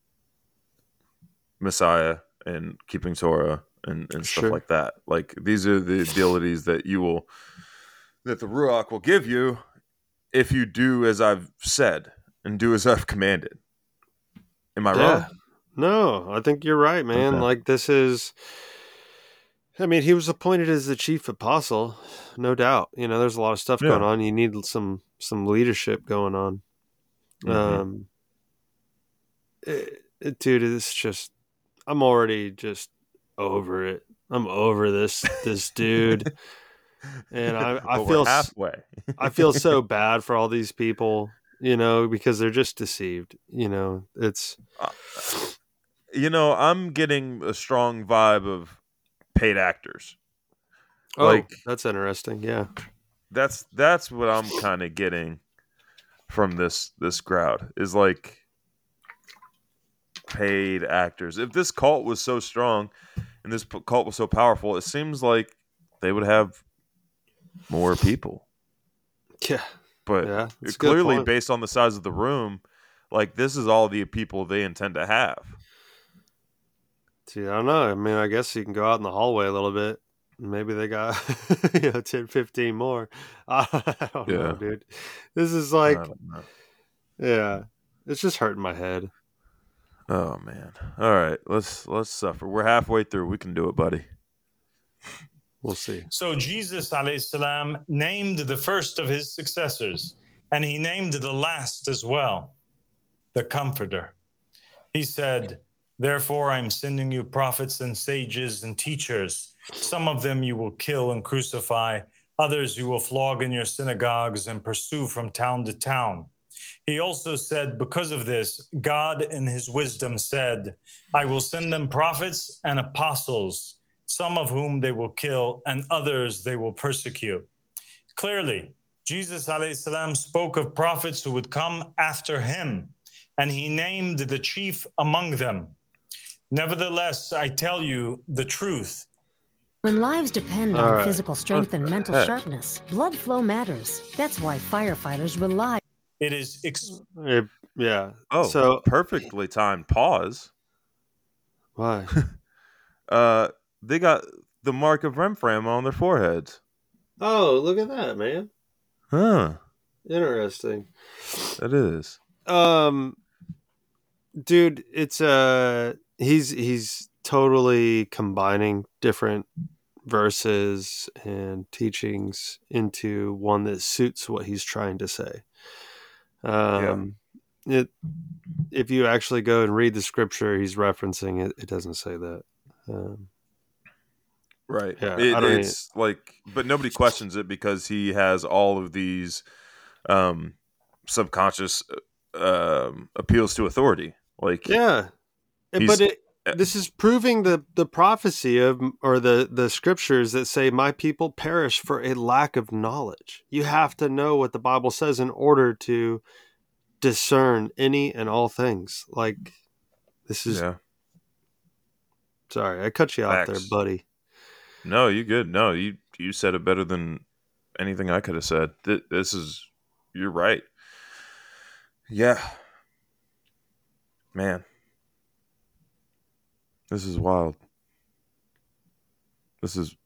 Messiah and keeping Torah and, and stuff
Sure.
like that. Like these are the abilities that you will that the Ruach will give you if you do as I've said and do as I've commanded. Am I
Yeah.
wrong?
No, I think you're right, man.
Okay.
Like this is, I mean, he was appointed as the chief apostle, no doubt. You know, there's a lot of stuff
Yeah.
going on. You need some some leadership going on.
Mhm.
Um, it, it- dude, it's just, I'm already just over it. I'm over this this dude, and I I
But
feel
we're
s-
halfway.
I feel so bad for all these people, you know, because they're just deceived. You know, it's
You know, I'm getting a strong vibe of paid actors.
oh,
Like-
that's interesting. Yeah.
That's that's what I'm kind of getting from this this crowd is like paid actors. If this cult was so strong and this p- cult was so powerful, it seems like they would have more people.
Yeah.
But
Yeah.
it
It's a good
clearly,
point.
based on the size of the room, like this is all the people they intend to have.
See, I don't know. I mean, I guess you can go out in the hallway a little bit. Maybe they got, you know, ten, fifteen more. I don't know,
Yeah.
dude. This is
I
like,
don't know.
yeah, it's just hurting my head.
Oh man. All right. Let's let's suffer. We're halfway through. We can do it, buddy.
We'll see.
So Jesus alayhi salam named the first of his successors, and he named the last as well, the Comforter. He said, therefore I'm sending you prophets and sages and teachers. Some of them you will kill and crucify, others you will flog in your synagogues and pursue from town to town. He also said, because of this, God in his wisdom said, I will send them prophets and apostles, some of whom they will kill and others they will persecute. Clearly, Jesus alayhi salam spoke of prophets who would come after him, and he named the chief among them. Nevertheless, I tell you the truth.
When lives depend
All
on
right.
physical strength and mental
heck?
sharpness, blood flow matters. That's why firefighters rely.
It is ex-
It- yeah.
Oh,
So
perfectly timed pause.
why?
Uh, they got the mark of Rembrandt on their foreheads.
Oh, look at that, man.
Huh.
Interesting.
That is.
Um, dude, it's uh, he's he's totally combining different verses and teachings into one that suits what he's trying to say. Um, it if you actually go and read the scripture he's referencing, it, it doesn't say that. Um,
Right.
Yeah,
It-
I don't
it's like, but nobody questions it because he has all of these um, subconscious um, appeals to authority. Like,
yeah, And-
He's-
but it, this is proving the the prophecy of or the the scriptures that say my people perish for a lack of knowledge. You have to know what the Bible says in order to discern any and all things. Like this is
yeah.
sorry, I cut you off there,
Facts.
buddy.
No, you good. No, you you said it better than anything I could have said. Th- This is, you're right. Yeah. Man. This is wild. This is.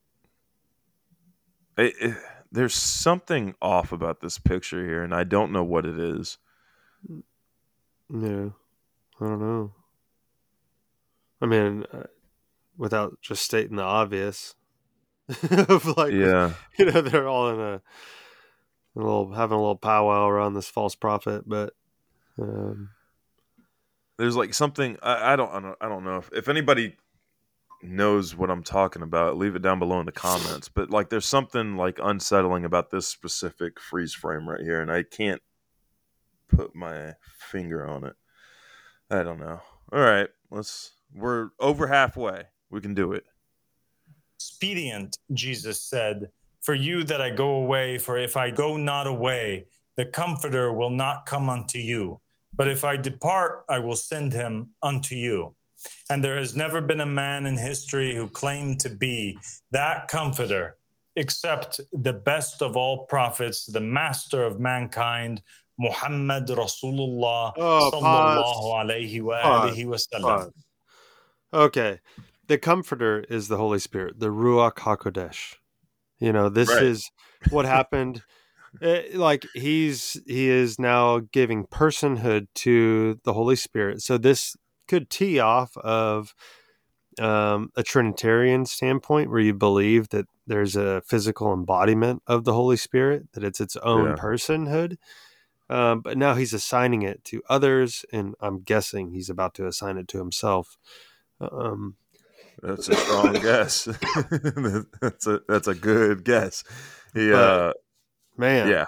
It, it, there's something off about this picture here, and I don't know what it is.
Yeah, I don't know. I mean, uh, without just stating the obvious, of like,
Yeah.
you know, they're all in a, a little having a little powwow around this false prophet, but um,
There's like something I, I don't I don't I don't know if, if anybody knows what I'm talking about, leave it down below in the comments. But like there's something like unsettling about this specific freeze frame right here, and I can't put my finger on it. I don't know. All right, let's we're over halfway. We can do it.
expedient, Jesus said, for you that I go away, for if I go not away, the Comforter will not come unto you. But if I depart, I will send him unto you. And there has never been a man in history who claimed to be that Comforter, except the best of all prophets, the master of mankind, Muhammad Rasulullah
Oh,
sallallahu alayhi wa alihi wa sallam.
Pause. Okay, the Comforter is the Holy Spirit, the Ruach Hakodesh. You know, this
Right.
is what happened. Eh, like he's he is now giving personhood to the Holy Spirit. So this could tee off of um, a Trinitarian standpoint, where you believe that there's a physical embodiment of the Holy Spirit, that it's its own
Yeah.
personhood. Um, but now he's assigning it to others, and I'm guessing he's about to assign it to himself. Um,
That's a strong guess. that's a that's a good guess. He,
But-
uh,
man,
yeah.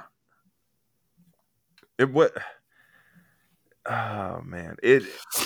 It what? Oh man! It.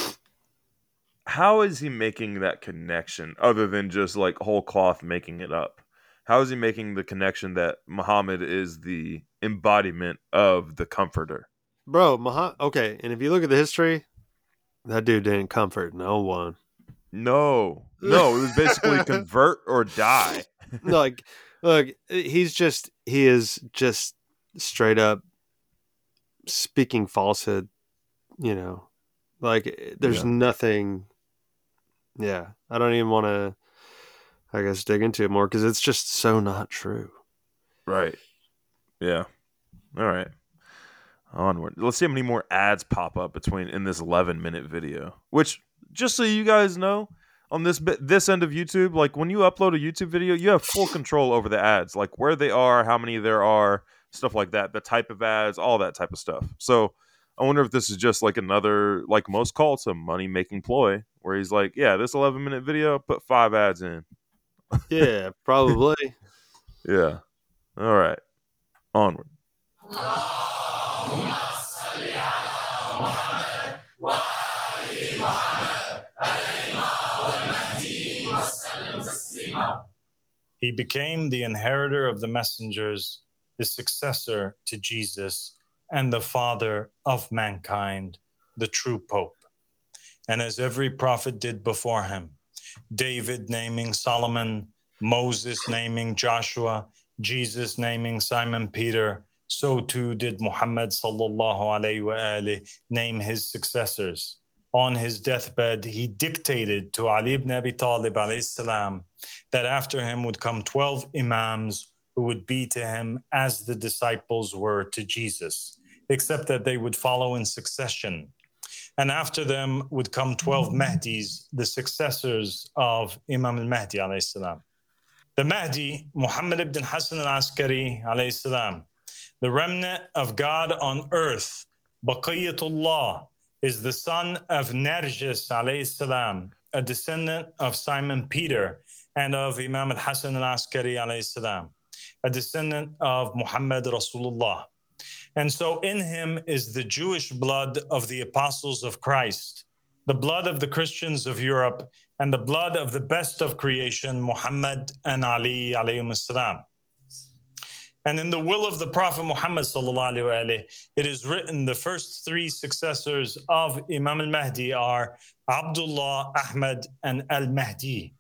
How is he making that connection other than just like whole cloth making it up? How is he making the connection that Muhammad is the embodiment of the Comforter?
bro. Mah- okay, and if you look at the history, that dude didn't comfort no one.
No, no, it was basically convert or die.
Like, look, he's just he is just straight up speaking falsehood. You know, like there's
Yeah.
nothing. Yeah, I don't even want to. I guess dig into it more because it's just so not true.
Right. Yeah. All right. Onward. Let's see how many more ads pop up between in this eleven minute video. Which, just so you guys know, on this bit, this end of YouTube, like when you upload a YouTube video, you have full control over the ads, like where they are, how many there are, stuff like that, the type of ads, all that type of stuff. So I wonder if this is just like another, like most call it a money making ploy, where he's like, yeah, this eleven minute video, put five ads in.
Yeah, probably.
Yeah. All right. Onward.
He became the inheritor of the messengers, the successor to Jesus, and the father of mankind, the true Pope. And as every prophet did before him, David naming Solomon, Moses naming Joshua, Jesus naming Simon Peter, so too did Muhammad sallallahu alayhi wa alihi name his successors. On his deathbed, he dictated to Ali ibn Abi Talib alayhi salam that after him would come twelve imams who would be to him as the disciples were to Jesus, except that they would follow in succession. And after them would come twelve Mahdis, the successors of Imam al-Mahdi alayhi salam. The Mahdi, Muhammad ibn Hassan al-Askari alayhi salam, the remnant of God on earth, Baqiyatullah, is the son of Narjis alayhi salam, a descendant of Simon Peter and of Imam al-Hassan al-Askari alayhi salam, a descendant of Muhammad Rasulullah. And so in him is the Jewish blood of the apostles of Christ, the blood of the Christians of Europe, and the blood of the best of creation, Muhammad and Ali alayhim salam. And in the will of the Prophet Muhammad sallallahu alaihi wasallam, it is written the first three successors of Imam al-Mahdi are Abdullah, Ahmad, and al-Mahdi.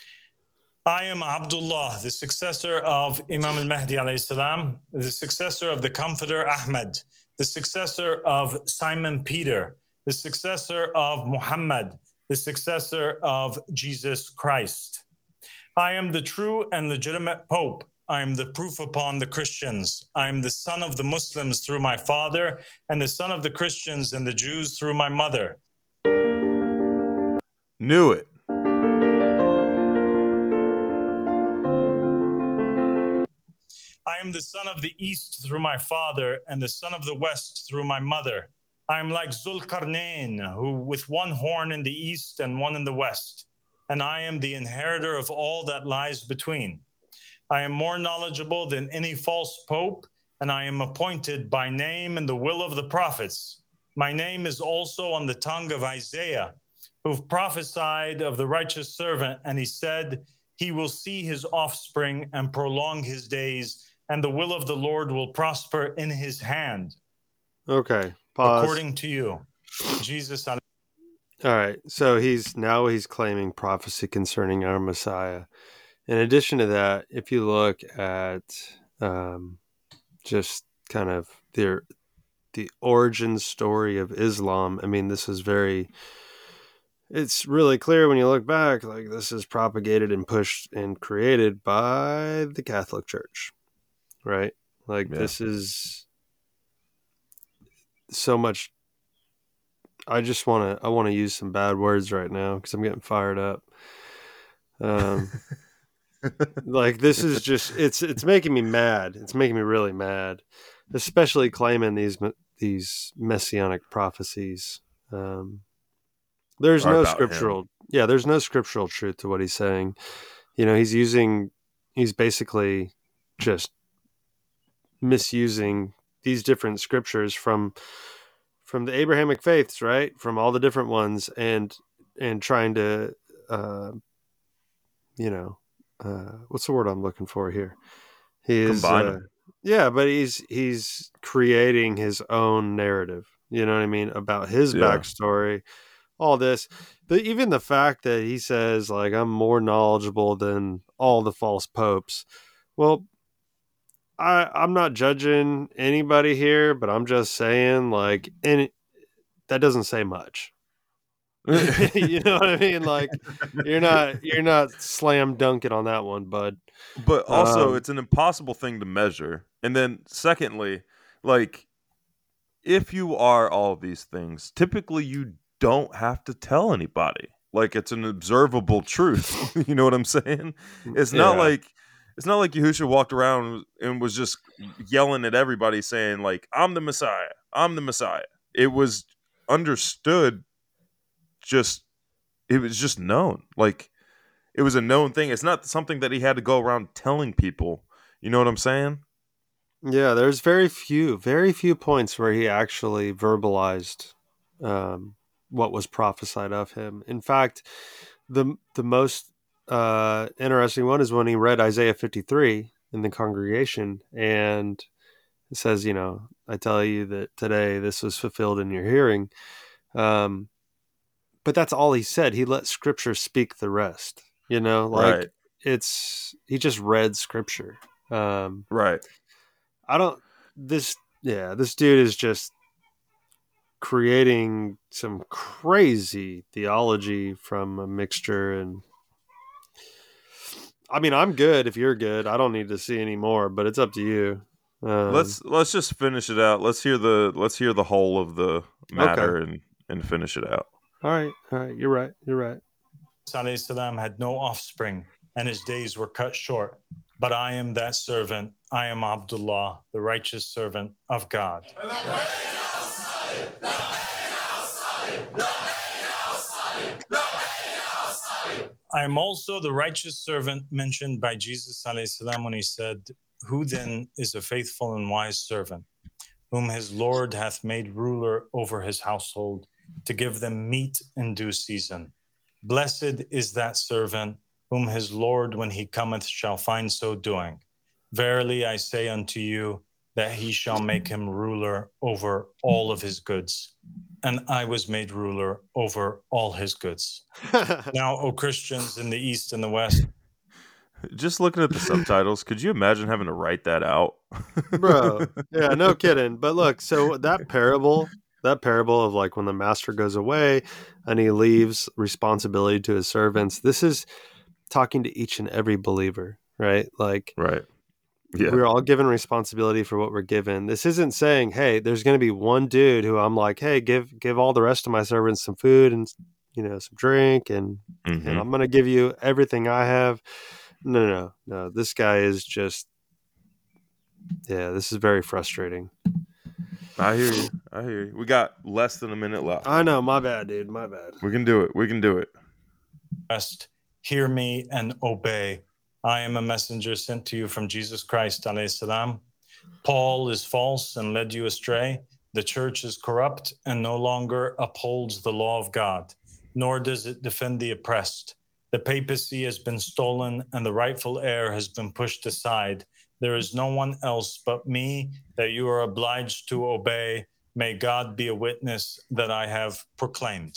I am Abdullah, the successor of Imam al-Mahdi alayhi salam, the successor of the Comforter Ahmad, the successor of Simon Peter, the successor of Muhammad, the successor of Jesus Christ. I am the true and legitimate Pope. I am the proof upon the Christians. I am the son of the Muslims through my father, and the son of the Christians and the Jews through my mother.
Knew it.
I am the son of the East through my father, and the son of the West through my mother. I am like Zulkarnain, who with one horn in the East and one in the West, and I am the inheritor of all that lies between. I am more knowledgeable than any false pope, and I am appointed by name and the will of the prophets. My name is also on the tongue of Isaiah, who prophesied of the righteous servant, and he said, he will see his offspring and prolong his days, and the will of the Lord will prosper in his hand.
Okay, pause.
According to you, Jesus.
All right, so he's now he's claiming prophecy concerning our Messiah. In addition to that, if you look at um, just kind of the the origin story of Islam, I mean, this is very, it's really clear when you look back, like this is propagated and pushed and created by the Catholic Church, right? Like yeah. This is so much. I just want to, I want to use some bad words right now because I'm getting fired up. Um, like this is just, it's, it's making me mad. It's making me really mad, especially claiming these, these messianic prophecies. Um, there's no scriptural, him. yeah, there's no scriptural truth to what he's saying. You know, he's using, he's basically just misusing these different scriptures from, from the Abrahamic faiths, right? From all the different ones, and and trying to, uh, you know, uh, what's the word I'm looking for here? He is, uh, yeah, but he's he's creating his own narrative. You know what I mean about his yeah. backstory, all this. But even the fact that he says like I'm more knowledgeable than all the false popes. Well, I, I'm not judging anybody here, but I'm just saying, like, and that doesn't say much. You know what I mean? Like, you're not you're not slam dunking on that one, bud.
But also,
um,
it's an impossible thing to measure. And then, secondly, like, if you are all of these things, typically you don't have to tell anybody. Like, it's an observable truth. You know what I'm saying? It's not
Yeah.
like it's not like Yahushua walked around and was just yelling at everybody saying, like, I'm the Messiah. I'm the Messiah. It was understood, just it was just known. Like, it was a known thing. It's not something that he had to go around telling people. You know what I'm saying?
Yeah, there's very few, very few points where he actually verbalized um, what was prophesied of him. In fact, the the most uh, interesting one is when he read Isaiah fifty-three in the congregation, and it says, you know, I tell you that today this was fulfilled in your hearing. Um, but that's all he said. He let Scripture speak the rest. You know, like
Right.
it's he just read Scripture. Um,
Right.
I don't. This yeah, this dude is just creating some crazy theology from a mixture, and I mean, I'm good if you're good. I don't need to see any more, but it's up to you. Um,
Let's let's just finish it out. Let's hear the let's hear the whole of the matter and and finish it out.
all right, all right. You're right. You're right.
Alayhi salam had no offspring, and his days were cut short. But I am that servant. I am Abdullah, the righteous servant of God. I am also the righteous servant mentioned by Jesus alayhi salam when he said, "Who then is a faithful and wise servant, whom his Lord hath made ruler over his household, to give them meat in due season? Blessed is that servant, whom his Lord, when he cometh, shall find so doing. Verily I say unto you, that he shall make him ruler over all of his goods. And I was made ruler over all his goods." Now, O Christians in the East and the West,
Just looking at the subtitles, could you imagine having to write that out?
Bro, yeah, no kidding. But look, so that parable, that parable of like when the master goes away and he leaves responsibility to his servants, this is talking to each and every believer, right? Like,
Right. Yeah.
we're all given responsibility for what we're given. This isn't saying, hey, there's going to be one dude who I'm like, hey, give give all the rest of my servants some food and, you know, some drink, and
Mhm.
and I'm going to give you everything I have. No, no, no, no. This guy is just, yeah, this is very frustrating.
I hear you. I hear you. We got less than a minute left.
I know, my bad, dude, my bad.
We can do it. We can do it.
West, hear me and obey. I am a messenger sent to you from Jesus Christ, alayhi salam. Paul is false and led you astray. The church is corrupt and no longer upholds the law of God, nor does it defend the oppressed. The papacy has been stolen and the rightful heir has been pushed aside. There is no one else but me that you are obliged to obey. May God be a witness that I have proclaimed.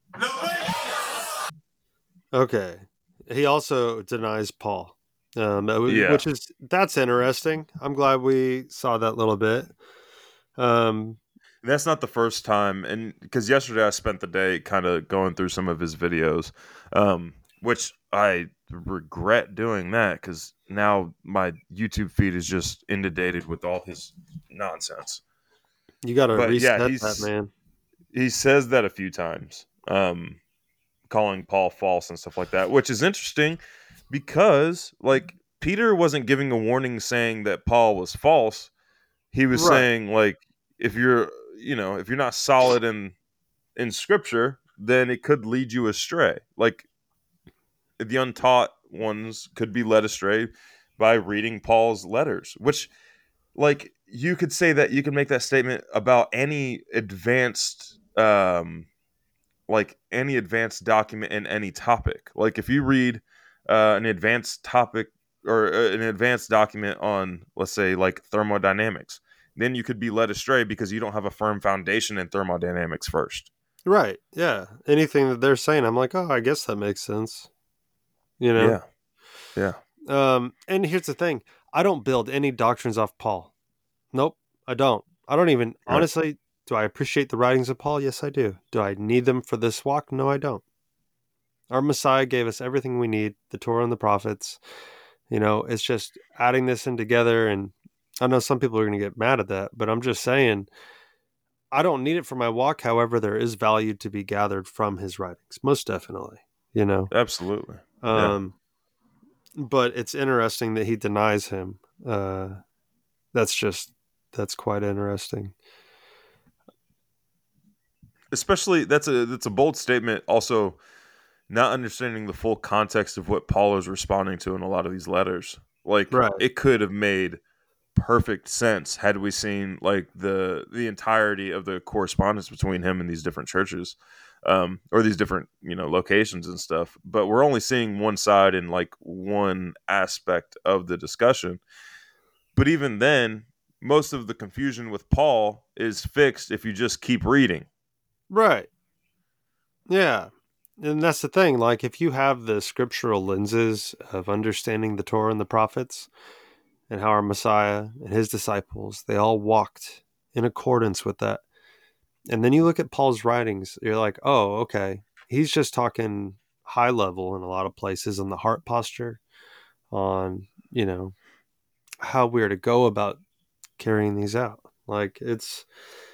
Okay. He also denies Paul, um,
Yeah.
which is, that's interesting. I'm glad we saw that little bit. Um,
That's not the first time, and because yesterday I spent the day kind of going through some of his videos, um, which I regret doing that because now my YouTube feed is just inundated with all his nonsense.
you got to
But, yeah,
reset
he's-
that, man.
He says that a few times, um, calling Paul false and stuff like that, which is interesting because, like, Peter wasn't giving a warning saying that Paul was false. He was
Right.
saying, like, if you're, you know, if you're not solid in in Scripture, then it could lead you astray. Like, the untaught ones could be led astray by reading Paul's letters, which, like, you could say that you can make that statement about any advanced, um, like any advanced document in any topic. Like, if you read uh, an advanced topic or uh, an advanced document on, let's say, like thermodynamics, then you could be led astray because you don't have a firm foundation in thermodynamics first.
Right. Yeah. Anything that they're saying, I'm like, oh, I guess that makes sense. You know?
Yeah. Yeah.
Um, and here's the thing. I don't build any doctrines off Paul. Nope, I don't. I don't even,
Right.
honestly, do I appreciate the writings of Paul? Yes, I do. Do I need them for this walk? No, I don't. Our Messiah gave us everything we need, the Torah and the prophets. You know, it's just adding this in together. And I know some people are going to get mad at that, but I'm just saying, I don't need it for my walk. However, there is value to be gathered from his writings, most definitely. You know,
Absolutely.
um, but it's interesting that he denies him. Uh, that's just that's quite interesting.
Especially that's a that's a bold statement. Also, not understanding the full context of what Paul is responding to in a lot of these letters. Like
Right.
it could have made perfect sense had we seen like the the entirety of the correspondence between him and these different churches, um, or these different you know locations and stuff. But we're only seeing one side in like one aspect of the discussion. But even then, most of the confusion with Paul is fixed if you just keep reading.
Right. Yeah. And that's the thing. Like, if you have the scriptural lenses of understanding the Torah and the prophets and how our Messiah and his disciples, they all walked in accordance with that. And then you look at Paul's writings, you're like, oh, okay. He's just talking high level in a lot of places on the heart posture, on, you know, how we're to go about carrying these out. Like, it's,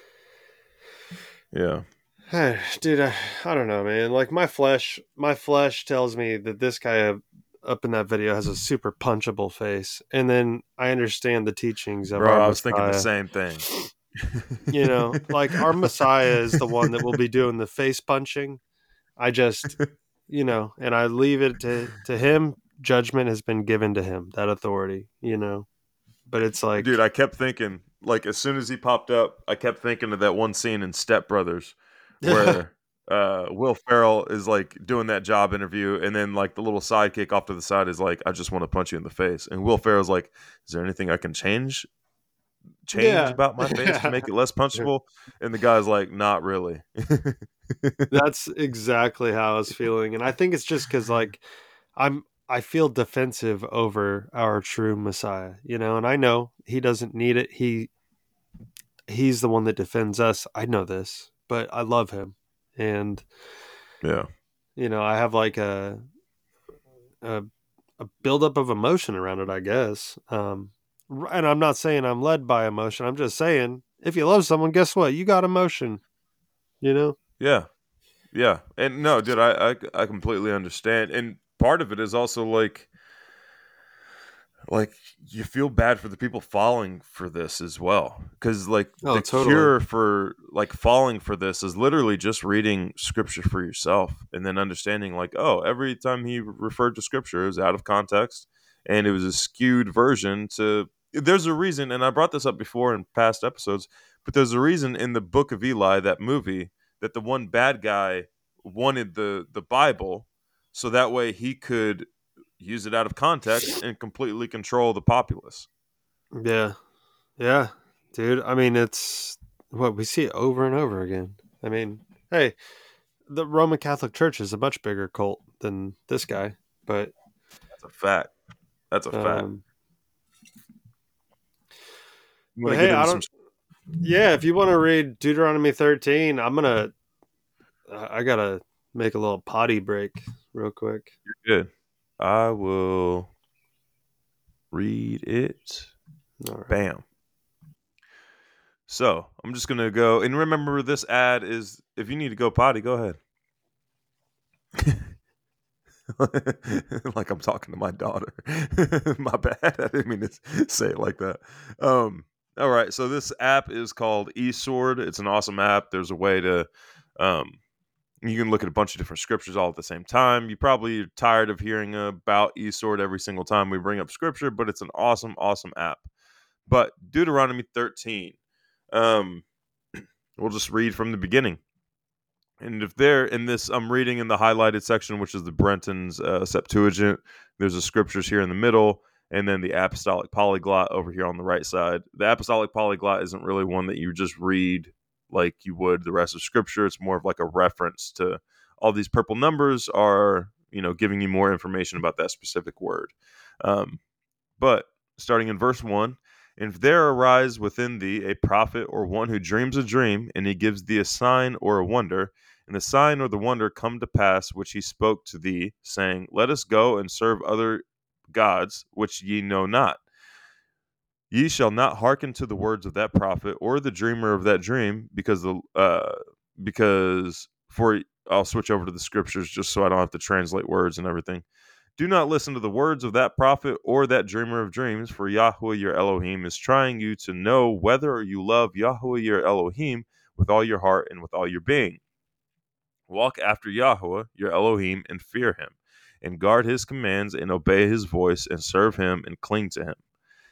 Yeah.
hey, dude, I, I don't know, man. Like, my flesh, my flesh tells me that this guy up in that video has a super punchable face. And then I understand the teachings of
Bro,
our
I was thinking the
Messiah.
same thing.
You know, like our Messiah is the one that will be doing the face punching. I just, you know, and I leave it to, to him. Judgment has been given to him, that authority, you know. But it's like,
Dude, I kept thinking, like, as soon as he popped up, I kept thinking of that one scene in Step Brothers where uh, Will Ferrell is, like, doing that job interview, and then, like, the little sidekick off to the side is like, I just want to punch you in the face. And Will Ferrell's like, is there anything I can change change
Yeah.
about my face to make it less punchable? And the guy's like, not really.
That's exactly how I was feeling. And I think it's just because, like, I'm, I feel defensive over our true Messiah, you know, and I know he doesn't need it. He, he's the one that defends us. I know this, but I love him. And,
Yeah.
you know, I have like a, a, a buildup of emotion around it, I guess. Um, and I'm not saying I'm led by emotion. I'm just saying, if you love someone, guess what? You got emotion, you know?
Yeah. Yeah. And no, dude, I, I, I completely understand. And part of it is also like, like you feel bad for the people falling for this as well, because like
Oh,
the
totally.
cure for like falling for this is literally just reading scripture for yourself and then understanding like, oh, every time he referred to scripture it was out of context and it was a skewed version to, there's a reason, and I brought this up before in past episodes, but there's a reason in the Book of Eli, that movie, that the one bad guy wanted the the Bible so that way he could use it out of context and completely control the populace.
Yeah. Yeah. Dude, I mean, it's what we see it over and over again. I mean, hey, the Roman Catholic Church is a much bigger cult than this guy, but
That's a fact. That's a fact.
um,
You
but
want to
hey,
get
I
into
don't.
some?
Yeah, if you want to read Deuteronomy thirteen, I'm gonna. I gotta make a little potty break real quick.
You're good. I will read it.
All right.
Bam. So I'm just gonna go, and remember, this ad is if you need to go potty, go ahead. Like I'm talking to my daughter. My bad. I didn't mean to say it like that. Um, all right. So this app is called eSword. It's an awesome app. There's a way to, um, you can look at a bunch of different scriptures all at the same time. You probably are tired of hearing about eSword every single time we bring up scripture, but it's an awesome, awesome app. But Deuteronomy thirteen, um, we'll just read from the beginning. And if they're in this, I'm reading in the highlighted section, which is the Brenton's uh, Septuagint. There's the scriptures here in the middle, and then the Apostolic Polyglot over here on the right side. The Apostolic Polyglot isn't really one that you just read like you would the rest of Scripture. It's more of like a reference to all these purple numbers are, you know, giving you more information about that specific word. Um, but starting in verse one, and if there arise within thee a prophet or one who dreams a dream, and he gives thee a sign or a wonder, and the sign or the wonder come to pass which he spoke to thee, saying, let us go and serve other gods which ye know not. Ye shall not hearken to the words of that prophet or the dreamer of that dream, because the uh because for I'll switch over to the scriptures just so I don't have to translate words and everything. Do not listen to the words of that prophet or that dreamer of dreams, for Yahweh your Elohim is trying you to know whether you love Yahweh your Elohim with all your heart and with all your being. Walk after Yahweh your Elohim and fear him, and guard his commands and obey his voice and serve him and cling to him.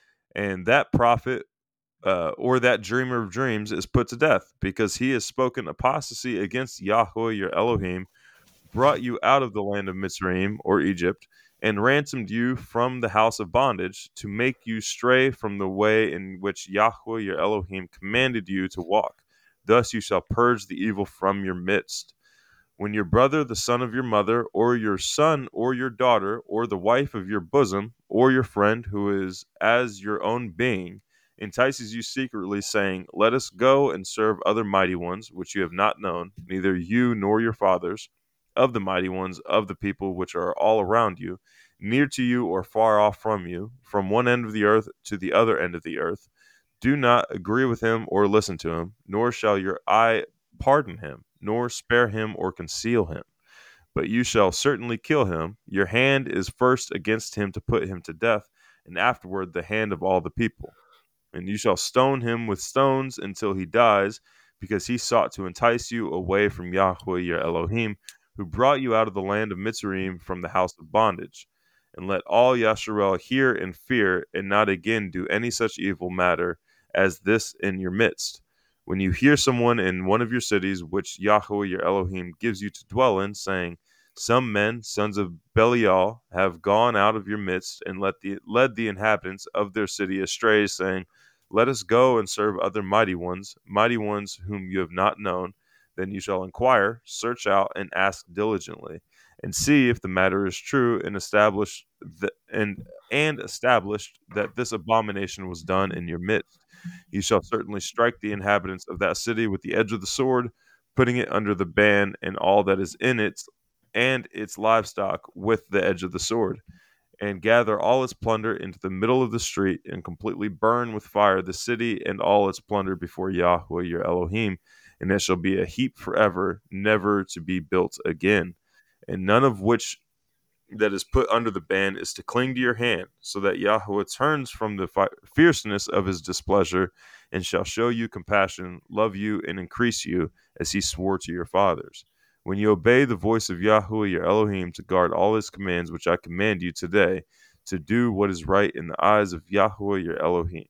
And that prophet uh, or that dreamer of dreams is put to death, because he has spoken apostasy against Yahweh your Elohim, brought you out of the land of Mitzrayim or Egypt, and ransomed you from the house of bondage, to make you stray from the way in which Yahweh your Elohim commanded you to walk. Thus you shall purge the evil from your midst. When your brother, the son of your mother, or your son or your daughter, or the wife of your bosom, or your friend who is as your own being, entices you secretly, saying, Let us go and serve other mighty ones, which you have not known, neither you nor your fathers, of the mighty ones of the people which are all around you, near to you or far off from you, from one end of the earth to the other end of the earth, do not agree with him or listen to him, nor shall your eye pardon him, nor spare him or conceal him. But you shall certainly kill him. Your hand is first against him to put him to death, and afterward the hand of all the people. And you shall stone him with stones until he dies, because he sought to entice you away from Yahweh your Elohim, who brought you out of the land of Mitzrayim from the house of bondage. And let all Yasharel hear and fear, and not again do any such evil matter as this in your midst. When you hear someone in one of your cities, which Yahweh your Elohim gives you to dwell in, saying, Some men, sons of Belial, have gone out of your midst, and let the, led the inhabitants of their city astray, saying, Let us go and serve other mighty ones, mighty ones whom you have not known, then you shall inquire, search out, and ask diligently, and see if the matter is true, and establish the, and and established that this abomination was done in your midst. You shall certainly strike the inhabitants of that city with the edge of the sword, putting it under the ban, and all that is in it, and its livestock with the edge of the sword, and gather all its plunder into the middle of the street, and completely burn with fire the city and all its plunder before Yahweh your Elohim, and it shall be a heap forever, never to be built again. And none of which that is put under the ban is to cling to your hand, so that Yahweh turns from the fi- fierceness of his displeasure, and shall show you compassion, love you, and increase you, as he swore to your fathers. When you obey the voice of Yahweh your Elohim to guard all his commands which I command you today, to do what is right in the eyes of Yahweh your Elohim.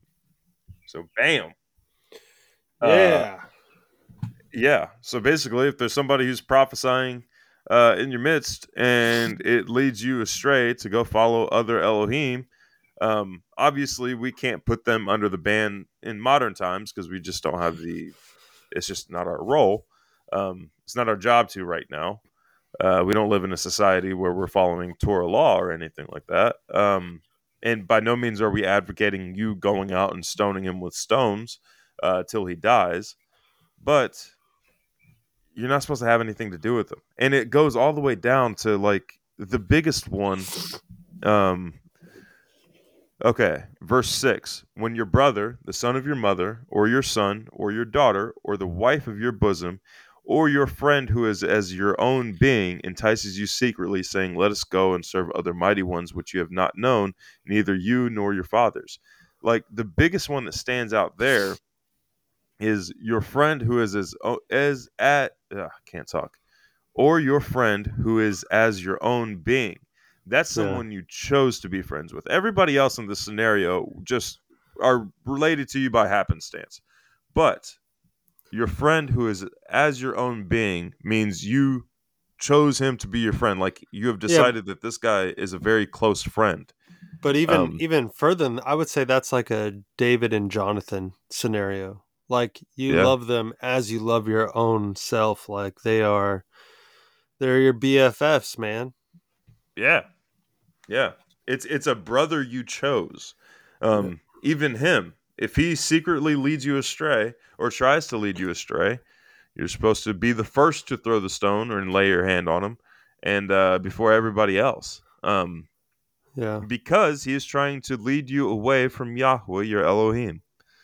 So, bam.
Yeah.
Uh, yeah. So basically, if there's somebody who's prophesying uh, in your midst and it leads you astray to go follow other Elohim, um, obviously we can't put them under the ban in modern times, because we just don't have the, it's just not our role. Um, it's not our job to right now. Uh, we don't live in a society where we're following Torah law or anything like that. Um, and by no means are we advocating you going out and stoning him with stones uh, till he dies. But you're not supposed to have anything to do with him. And it goes all the way down to, like, the biggest one. Um, okay, verse six. When your brother, the son of your mother, or your son, or your daughter, or the wife of your bosom, or your friend who is as your own being, entices you secretly, saying, Let us go and serve other mighty ones which you have not known, neither you nor your fathers. Like, the biggest one that stands out there is your friend who is as as at uh, I can't talk, or your friend who is as your own being. That's someone yeah. you chose to be friends with. Everybody else in this scenario just are related to you by happenstance. But your friend who is as your own being means you chose him to be your friend. Like, you have decided yeah. that this guy is a very close friend.
But even
um,
even further than, I would say that's like a David and Jonathan scenario. Like, you
yeah.
love them as you love your own self. Like, they are, they're your B F Fs, man.
Yeah. Yeah. It's it's a brother you chose. Um, yeah. Even him, if he secretly leads you astray or tries to lead you astray, you're supposed to be the first to throw the stone or lay your hand on him, and uh, before everybody else. Um,
Yeah.
because he is trying to lead you away from Yahweh, your Elohim.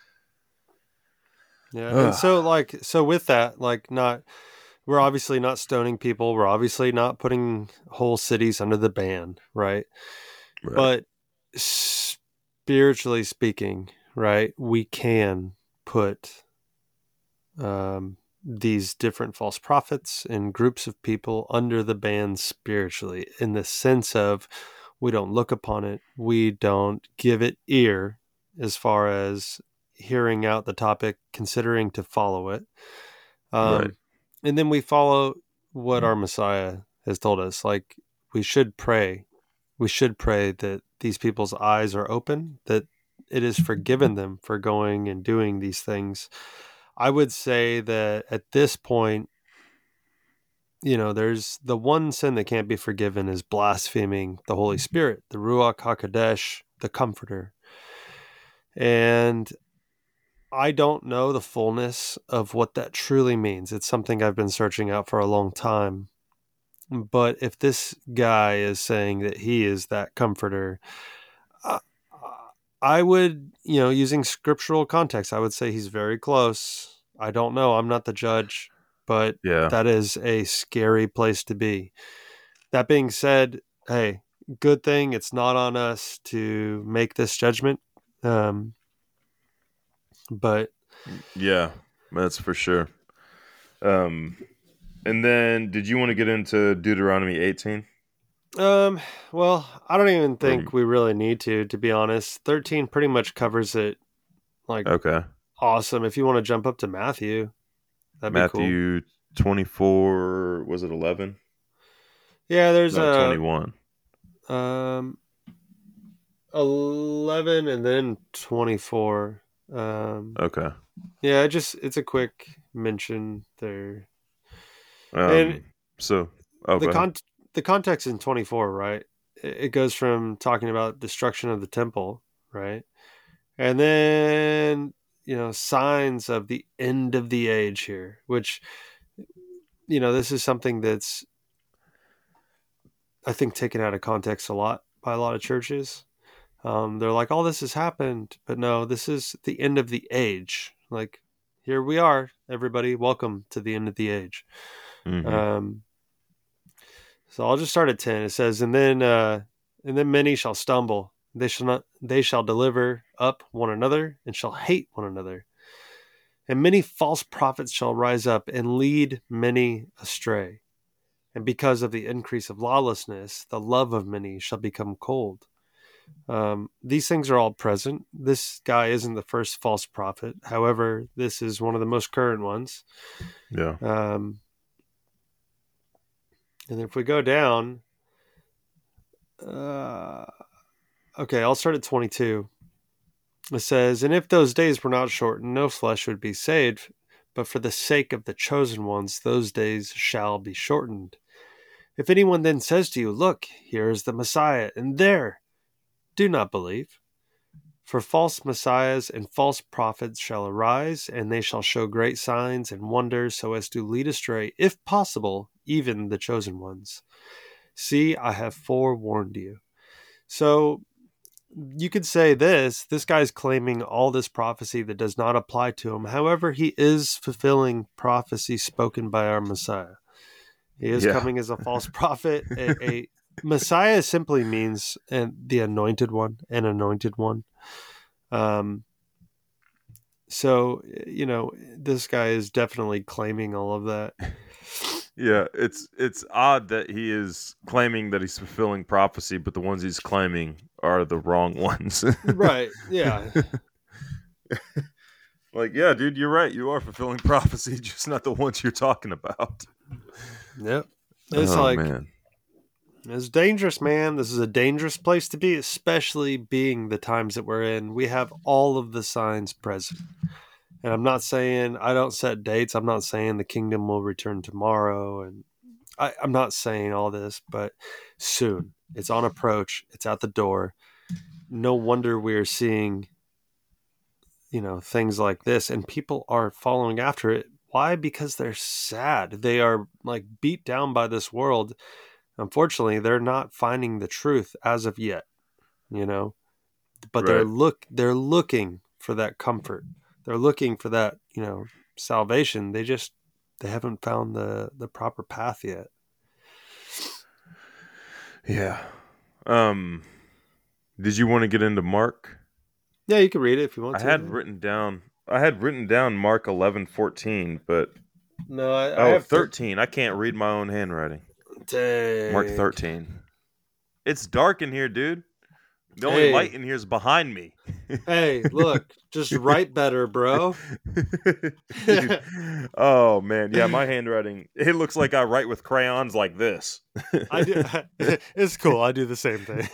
Yeah.
Ugh.
And so like so with that, like not we're obviously not stoning people. We're obviously not putting whole cities under the ban, right?
Right.
But spiritually speaking, right, we can put um, these different false prophets and groups of people under the ban spiritually, in the sense of we don't look upon it, we don't give it ear as far as hearing out the topic, considering to follow it. Um,
Right.
And then we follow what our Messiah has told us. Like, we should pray. We should pray that these people's eyes are open, that it is forgiven them for going and doing these things. I would say that at this point, you know, there's the one sin that can't be forgiven is blaspheming the Holy Spirit, the Ruach HaKodesh, the Comforter. And I don't know the fullness of what that truly means. It's something I've been searching out for a long time. But if this guy is saying that he is that comforter, uh, I would, you know, using scriptural context, I would say he's very close. I don't know. I'm not the judge, but
Yeah.
that is a scary place to be. That being said, hey, good thing it's not on us to make this judgment. Um, but
Yeah, that's for sure. Um, and then did you want to get into Deuteronomy eighteen?
Um, well, I don't even
Or
think
you-
we really need to, to be honest. thirteen pretty much covers it. Like,
Okay.
awesome. If you want to jump up to Matthew, that'd be cool.
Matthew twenty-four, was it eleven?
Yeah, there's
No,
a
twenty-one.
um eleven and then twenty-four. Um,
Okay.
yeah, it just it's a quick mention there.
Um,
And
so, oh,
the
go ahead.
con the context in twenty-four, right? It it goes from talking about destruction of the temple, right? And then, you know, signs of the end of the age here, which, you know, this is something that's, I think, taken out of context a lot by a lot of churches. Um, they're like, oh, this has happened. But no, this is the end of the age. Like, here we are, everybody. Welcome to the end of the age.
Mhm.
Um, so I'll just start at ten. It says, and then, uh, and then many shall stumble. They shall not, they shall deliver up one another and shall hate one another. And many false prophets shall rise up and lead many astray. And because of the increase of lawlessness, the love of many shall become cold. Um, these things are all present. This guy isn't the first false prophet. However, this is one of the most current ones.
Yeah.
Um, and if we go down, uh, okay, I'll start at twenty-two. It says, and if those days were not shortened, no flesh would be saved, but for the sake of the chosen ones, those days shall be shortened. If anyone then says to you, look, here is the Messiah, and there, do not believe. For false messiahs and false prophets shall arise, and they shall show great signs and wonders, so as to lead astray, if possible, even the chosen ones. See, I have forewarned you. So you could say this, this guy's claiming all this prophecy that does not apply to him. However, he is fulfilling prophecy spoken by our Messiah. He is
Yeah.
coming as a false prophet. A, a Messiah simply means and the anointed one, an anointed one. Um, so, you know, this guy is definitely claiming all of that.
Yeah, it's it's odd that he is claiming that he's fulfilling prophecy, but the ones he's claiming are the wrong ones.
Right. Yeah.
Like, yeah, dude, you're right. You are fulfilling prophecy, just not the ones you're talking about.
Yep. It's
oh,
like,
man.
it's dangerous, man. This is a dangerous place to be, especially being the times that we're in. We have all of the signs present. And I'm not saying I don't set dates. I'm not saying the kingdom will return tomorrow. And I, I'm not saying all this, but soon. It's on approach. It's at the door. No wonder we're seeing, you know, things like this. And people are following after it. Why? Because they're sad. They are like beat down by this world. Unfortunately, they're not finding the truth as of yet. you know, but they're
Right.
look they're looking for that comfort. They're looking for that, you know, salvation. They just they haven't found the the proper path yet.
Yeah. Um, did you want to get into Mark?
Yeah, you can read it if you want
I
to.
had written down. I had written down Mark eleven fourteen, but
no, I, I
oh,
have
thirteen. I can't read my own handwriting.
Dang.
Mark thirteen. It's dark in here, dude. The only
Hey.
light in here is behind me.
Hey, look, just write better, bro.
Oh man, yeah, my handwriting. It looks like I write with crayons like this.
I do. It's cool. I do the same thing.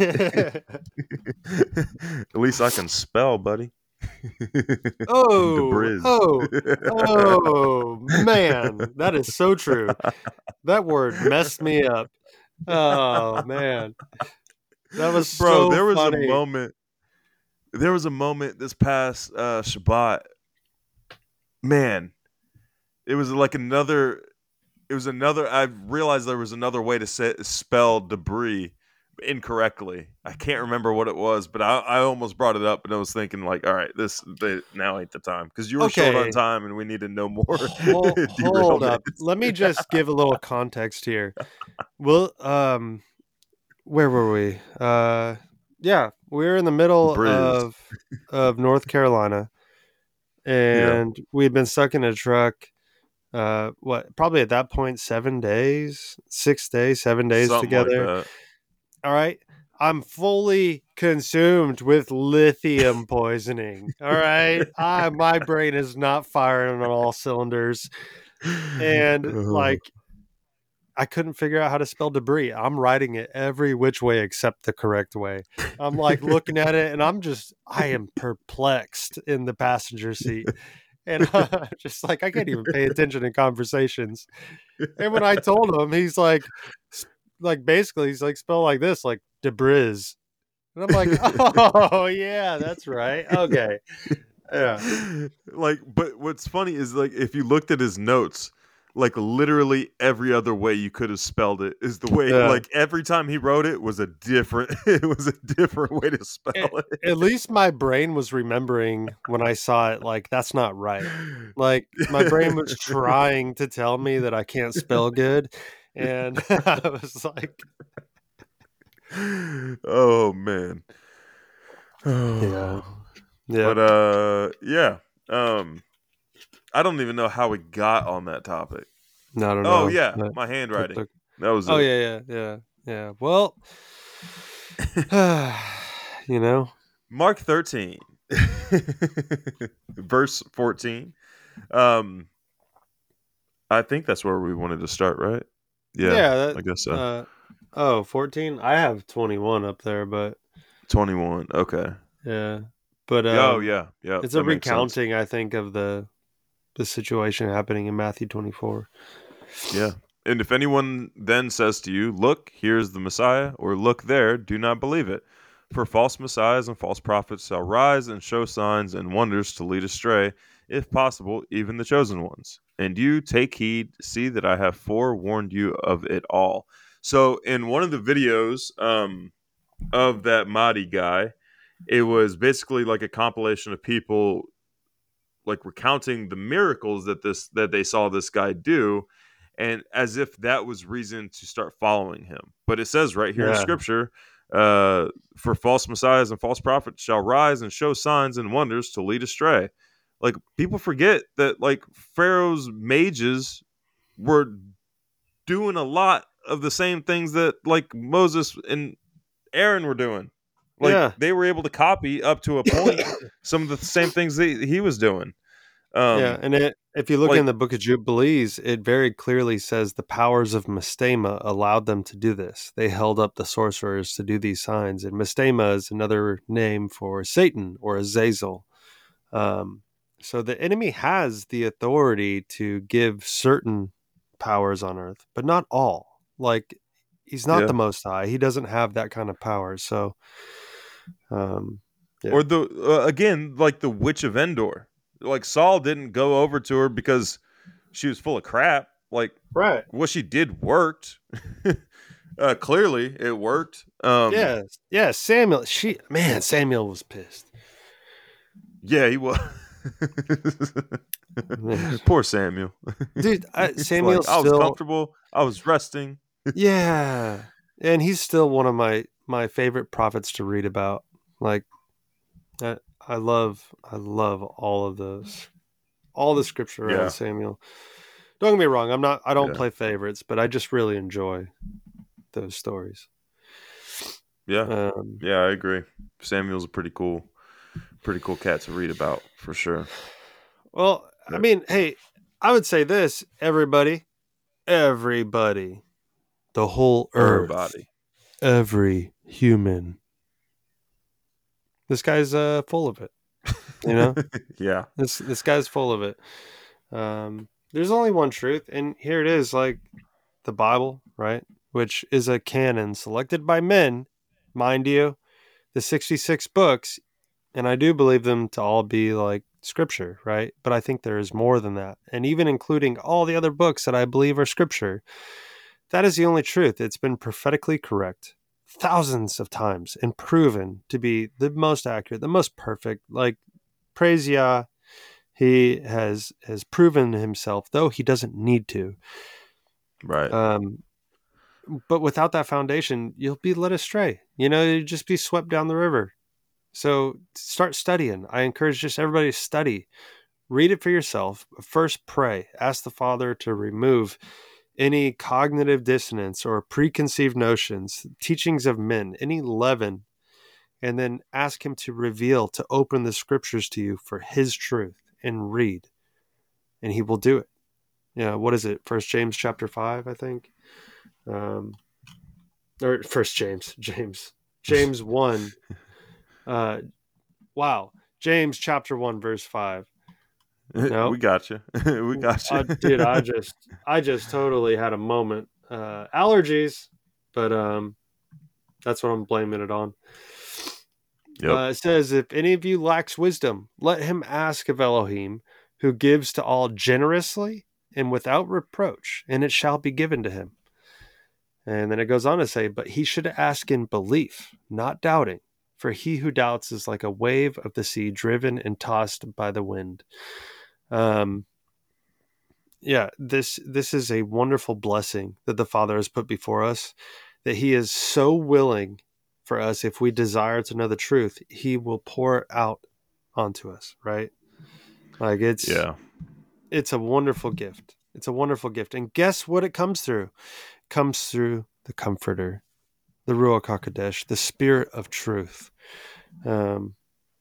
At least I can spell, buddy.
Oh,
Debriz.
oh, oh, man, that is so true. That word messed me up. Oh man, that was
Bro,
so
there was
funny.
a moment. There was a moment this past uh, Shabbat. Man, it was like another. It was another. I realized there was another way to say, spell debris incorrectly. I can't remember what it was, but I, I almost brought it up, and I was thinking like, all right, this they, now ain't the time because you were short
Okay.
on time, and we need to know more.
Hold, hold up.
derailments.
Let me just give a little context here. Well, um, where were we? Uh, yeah, we were in the middle
Briz.
of of North Carolina, and we'd been stuck in a truck. Uh, what? Probably at that point, seven days, six days, seven days
Something
together.
like that.
All right. I'm fully consumed with lithium poisoning. All right. I, my brain is not firing on all cylinders. And like, I couldn't figure out how to spell debris. I'm writing it every which way except the correct way. I'm like looking at it and I'm just, I am perplexed in the passenger seat. And I'm just like, I can't even pay attention in conversations. And when I told him, he's like, like basically he's like spell like this, like debris. And I'm like, oh yeah, that's right. Okay. Yeah.
Like, but what's funny is like if you looked at his notes, like literally every other way you could have spelled it is the way.
Yeah.
Like every time he wrote it was a different. It was a different way to spell it.
At least my brain was remembering when I saw it, like that's not right. Like my brain was trying to tell me that I can't spell good. And I was like,
oh man.
yeah. Yeah.
But uh yeah. Um I don't even know how we got on that topic.
No, I don't know.
Oh yeah,
But-
my handwriting.
but-
That was
Oh
it.
yeah, yeah, yeah, yeah. Well, you know,
Mark thirteen, verse fourteen. Um, I think that's where we wanted to start, right? Yeah,
yeah. that,
I guess so.
Uh, oh, fourteen. I have twenty-one up there, but
twenty-one. Okay.
yeah, but um,
oh yeah, yeah.
it's
that
a
makes sense.
recounting, I think, of the the situation happening in Matthew twenty-four.
Yeah. And if anyone then says to you, "Look, here's the Messiah," or "Look there," do not believe it. For false messiahs and false prophets shall rise and show signs and wonders to lead astray, if possible, even the chosen ones. And you take heed, see that I have forewarned you of it all. So in one of the videos um, of that Mahdi guy, it was basically like a compilation of people like recounting the miracles that this that they saw this guy do, and as if that was reason to start following him. But it says right here in
Yeah.
Scripture, uh, for false messiahs and false prophets shall rise and show signs and wonders to lead astray. Like people forget that like Pharaoh's mages were doing a lot of the same things that like Moses and Aaron were doing. Like
Yeah.
they were able to copy up to a point some of the same things that he was doing. Um,
yeah, and it, if you look
like-
in the Book of Jubilees, it very clearly says the powers of Mastema allowed them to do this. They held up the sorcerers to do these signs, and Mastema is another name for Satan or Azazel. Um, so the enemy has the authority to give certain powers on earth, but not all. Like he's not
Yeah.
the Most High; he doesn't have that kind of power. So, um, Yeah.
Or the uh, again, like the Witch of Endor. Like Saul didn't go over to her because she was full of crap. Like
right.
what she did worked. uh, clearly, it worked. Um,
yeah, yeah. Samuel, she man, Samuel was pissed.
yeah, he was. Poor Samuel,
dude. I,
He's
Samuel's
like, I was
still,
comfortable. I was resting.
yeah, and he's still one of my my favorite prophets to read about. Like, I, I love, I love all of those, all the scripture around
Yeah.
Samuel. Don't get me wrong, I'm not, I don't
Yeah.
play favorites, but I just really enjoy those stories.
Yeah,
Um,
yeah, I agree. Samuel's a pretty cool, pretty cool cat to read about for sure.
well, I
Yep.
mean, hey, I would say this, everybody, everybody, the whole earth,
Everybody.
every human. This guy's uh, full of it. You know,
Yeah,
this this guy's full of it. Um, there's only one truth, and here it is, like the Bible, right? Which is a canon selected by men, mind you, the sixty-six books, and I do believe them to all be like scripture, right? But I think there is more than that, and even including all the other books that I believe are scripture, that is the only truth. It's been prophetically correct thousands of times and proven to be the most accurate, the most perfect. Like, praise Yah, he has has proven himself, though he doesn't need to.
right.
Um, but without that foundation, you'll be led astray. You know, you'll just be swept down the river. So start studying. I encourage just everybody to study. Read it for yourself. First, pray. Ask the Father to remove any cognitive dissonance or preconceived notions, teachings of men, any leaven, and then ask him to reveal, to open the scriptures to you for his truth, and read. And he will do it. Yeah, what is it? First James chapter five, I think. Um, or First James, James, James one. Uh, wow, James chapter one, verse five. Nope.
We got you. we got you,
Uh, dude, I just, I just totally had a moment. Uh, allergies, but um, that's what I'm blaming it on.
Yep.
Uh, it says, if any of you lacks wisdom, let him ask of Elohim, who gives to all generously and without reproach, and it shall be given to him. And then it goes on to say, but he should ask in belief, not doubting, for he who doubts is like a wave of the sea driven and tossed by the wind. Um, yeah, this this is a wonderful blessing that the Father has put before us, that he is so willing for us, if we desire to know the truth, he will pour it out onto us, right? Like, it's
Yeah.
it's a wonderful gift. It's a wonderful gift. And guess what it comes through? It comes through the Comforter, the Ruach HaKodesh, the Spirit of Truth. Um,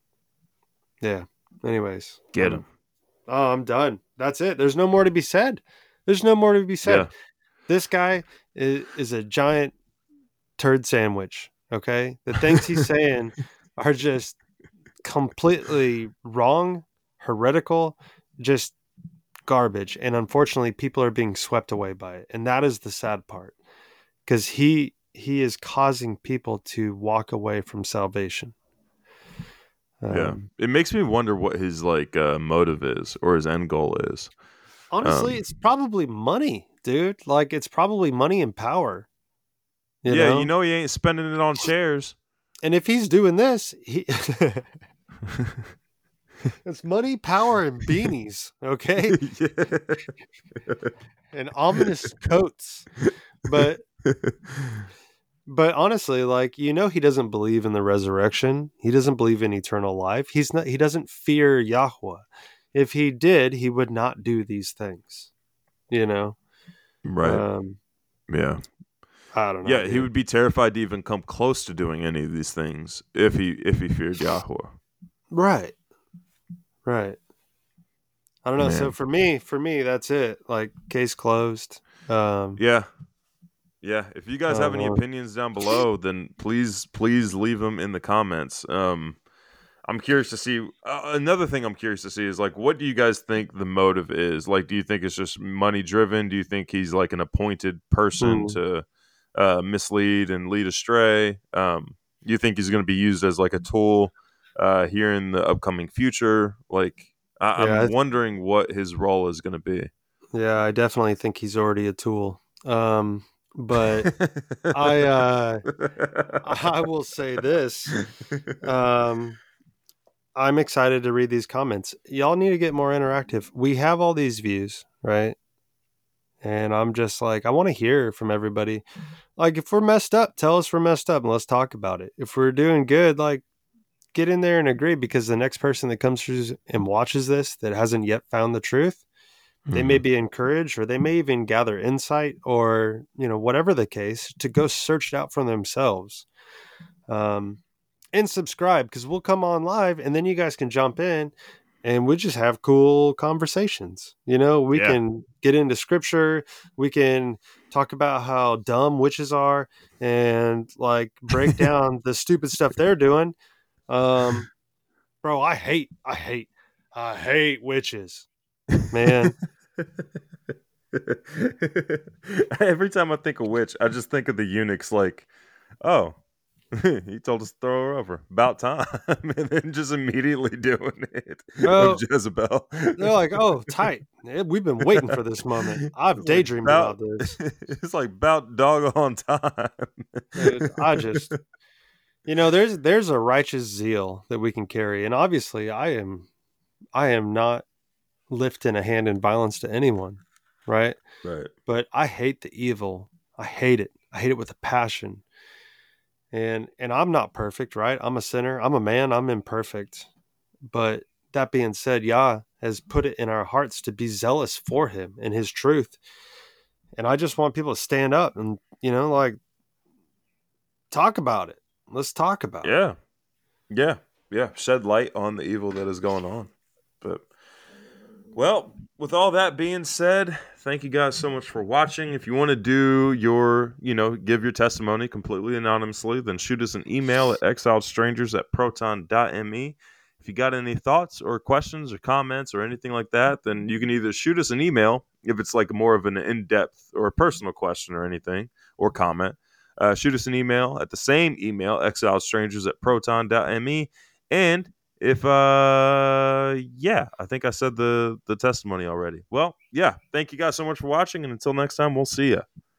yeah. Anyways.
Get
um,
him.
Oh, I'm done. That's it. There's no more to be said. There's no more to be said.
Yeah.
This guy is, is a giant turd sandwich. Okay. The things he's saying are just completely wrong, heretical, just garbage. And unfortunately, people are being swept away by it. And that is the sad part, because he, he is causing people to walk away from salvation.
Yeah.
Um,
It makes me wonder what his like uh, motive is or his end goal is.
honestly,
Um,
it's probably money, dude. Like, it's probably money and power. You
yeah,
know?
you know he ain't spending it on chairs.
And if he's doing this, he it's money, power, and beanies, okay? And ominous coats. But but honestly, like, you know, he doesn't believe in the resurrection. He doesn't believe in eternal life. He's not he doesn't fear Yahweh. If he did, he would not do these things. You know?
Right.
Um,
yeah.
I don't know.
Yeah, he
dude.
would be terrified to even come close to doing any of these things if he if he feared Yahweh.
Right. Right. I don't know. So
Man.
for me, for me, that's it. Like, case closed. Um,
Yeah. Yeah. If you guys
Oh,
have any
Lord.
opinions down below, then please, please leave them in the comments. Um, I'm curious to see. Uh, another thing I'm curious to see is like, what do you guys think the motive is? Like, do you think it's just money driven? Do you think he's like an appointed person
Hmm.
to uh, mislead and lead astray? Um, do you think he's going to be used as like a tool uh, here in the upcoming future? Like, I-
Yeah, I-
I'm wondering what his role is going to be.
Yeah, I definitely think he's already a tool. Um, but I uh, I will say this. Um, I'm excited to read these comments. Y'all need to get more interactive. We have all these views, right? And I'm just like, I want to hear from everybody. Like, if we're messed up, tell us we're messed up and let's talk about it. If we're doing good, like, get in there and agree, because the next person that comes through and watches this that hasn't yet found the truth, mm-hmm. they may be encouraged, or they may even gather insight, or, you know, whatever the case, to go search it out for themselves. Um, and subscribe, because we'll come on live and then you guys can jump in and we just have cool conversations. You know, we yeah. can get into scripture. We can talk about how dumb witches are and like break down the stupid stuff they're doing. Um, bro, I hate, I hate, I hate witches, man.
Every time I think of witch, I just think of the eunuchs like, oh, he told us to throw her over. About time. And then just immediately doing it.
Well,
of Jezebel.
They're like, oh, tight. We've been waiting for this moment. I've daydreamed about, about this.
It's like about doggone time.
Dude, I just, you know, there's there's a righteous zeal that we can carry. And obviously I am I am not lifting a hand in violence to anyone. Right?
Right.
But I hate the evil. I hate it. I hate it with a passion. And and I'm not perfect, right? I'm a sinner. I'm a man. I'm imperfect. But that being said, Yah has put it in our hearts to be zealous for him and his truth. And I just want people to stand up and, you know, like, talk about it. Let's talk about
yeah.
it.
Yeah. Yeah. Yeah. Shed light on the evil that is going on. But, well, with all that being said, thank you guys so much for watching. If you want to do your, you know, give your testimony completely anonymously, then shoot us an email at exiledstrangers at proton dot me. If you got any thoughts or questions or comments or anything like that, then you can either shoot us an email if it's like more of an in-depth or a personal question or anything, or comment. Uh, shoot us an email at the same email, exiledstrangers at proton dot me. And if, uh, yeah, I think I said the, the testimony already. Well, yeah, thank you guys so much for watching. And until next time, we'll see you.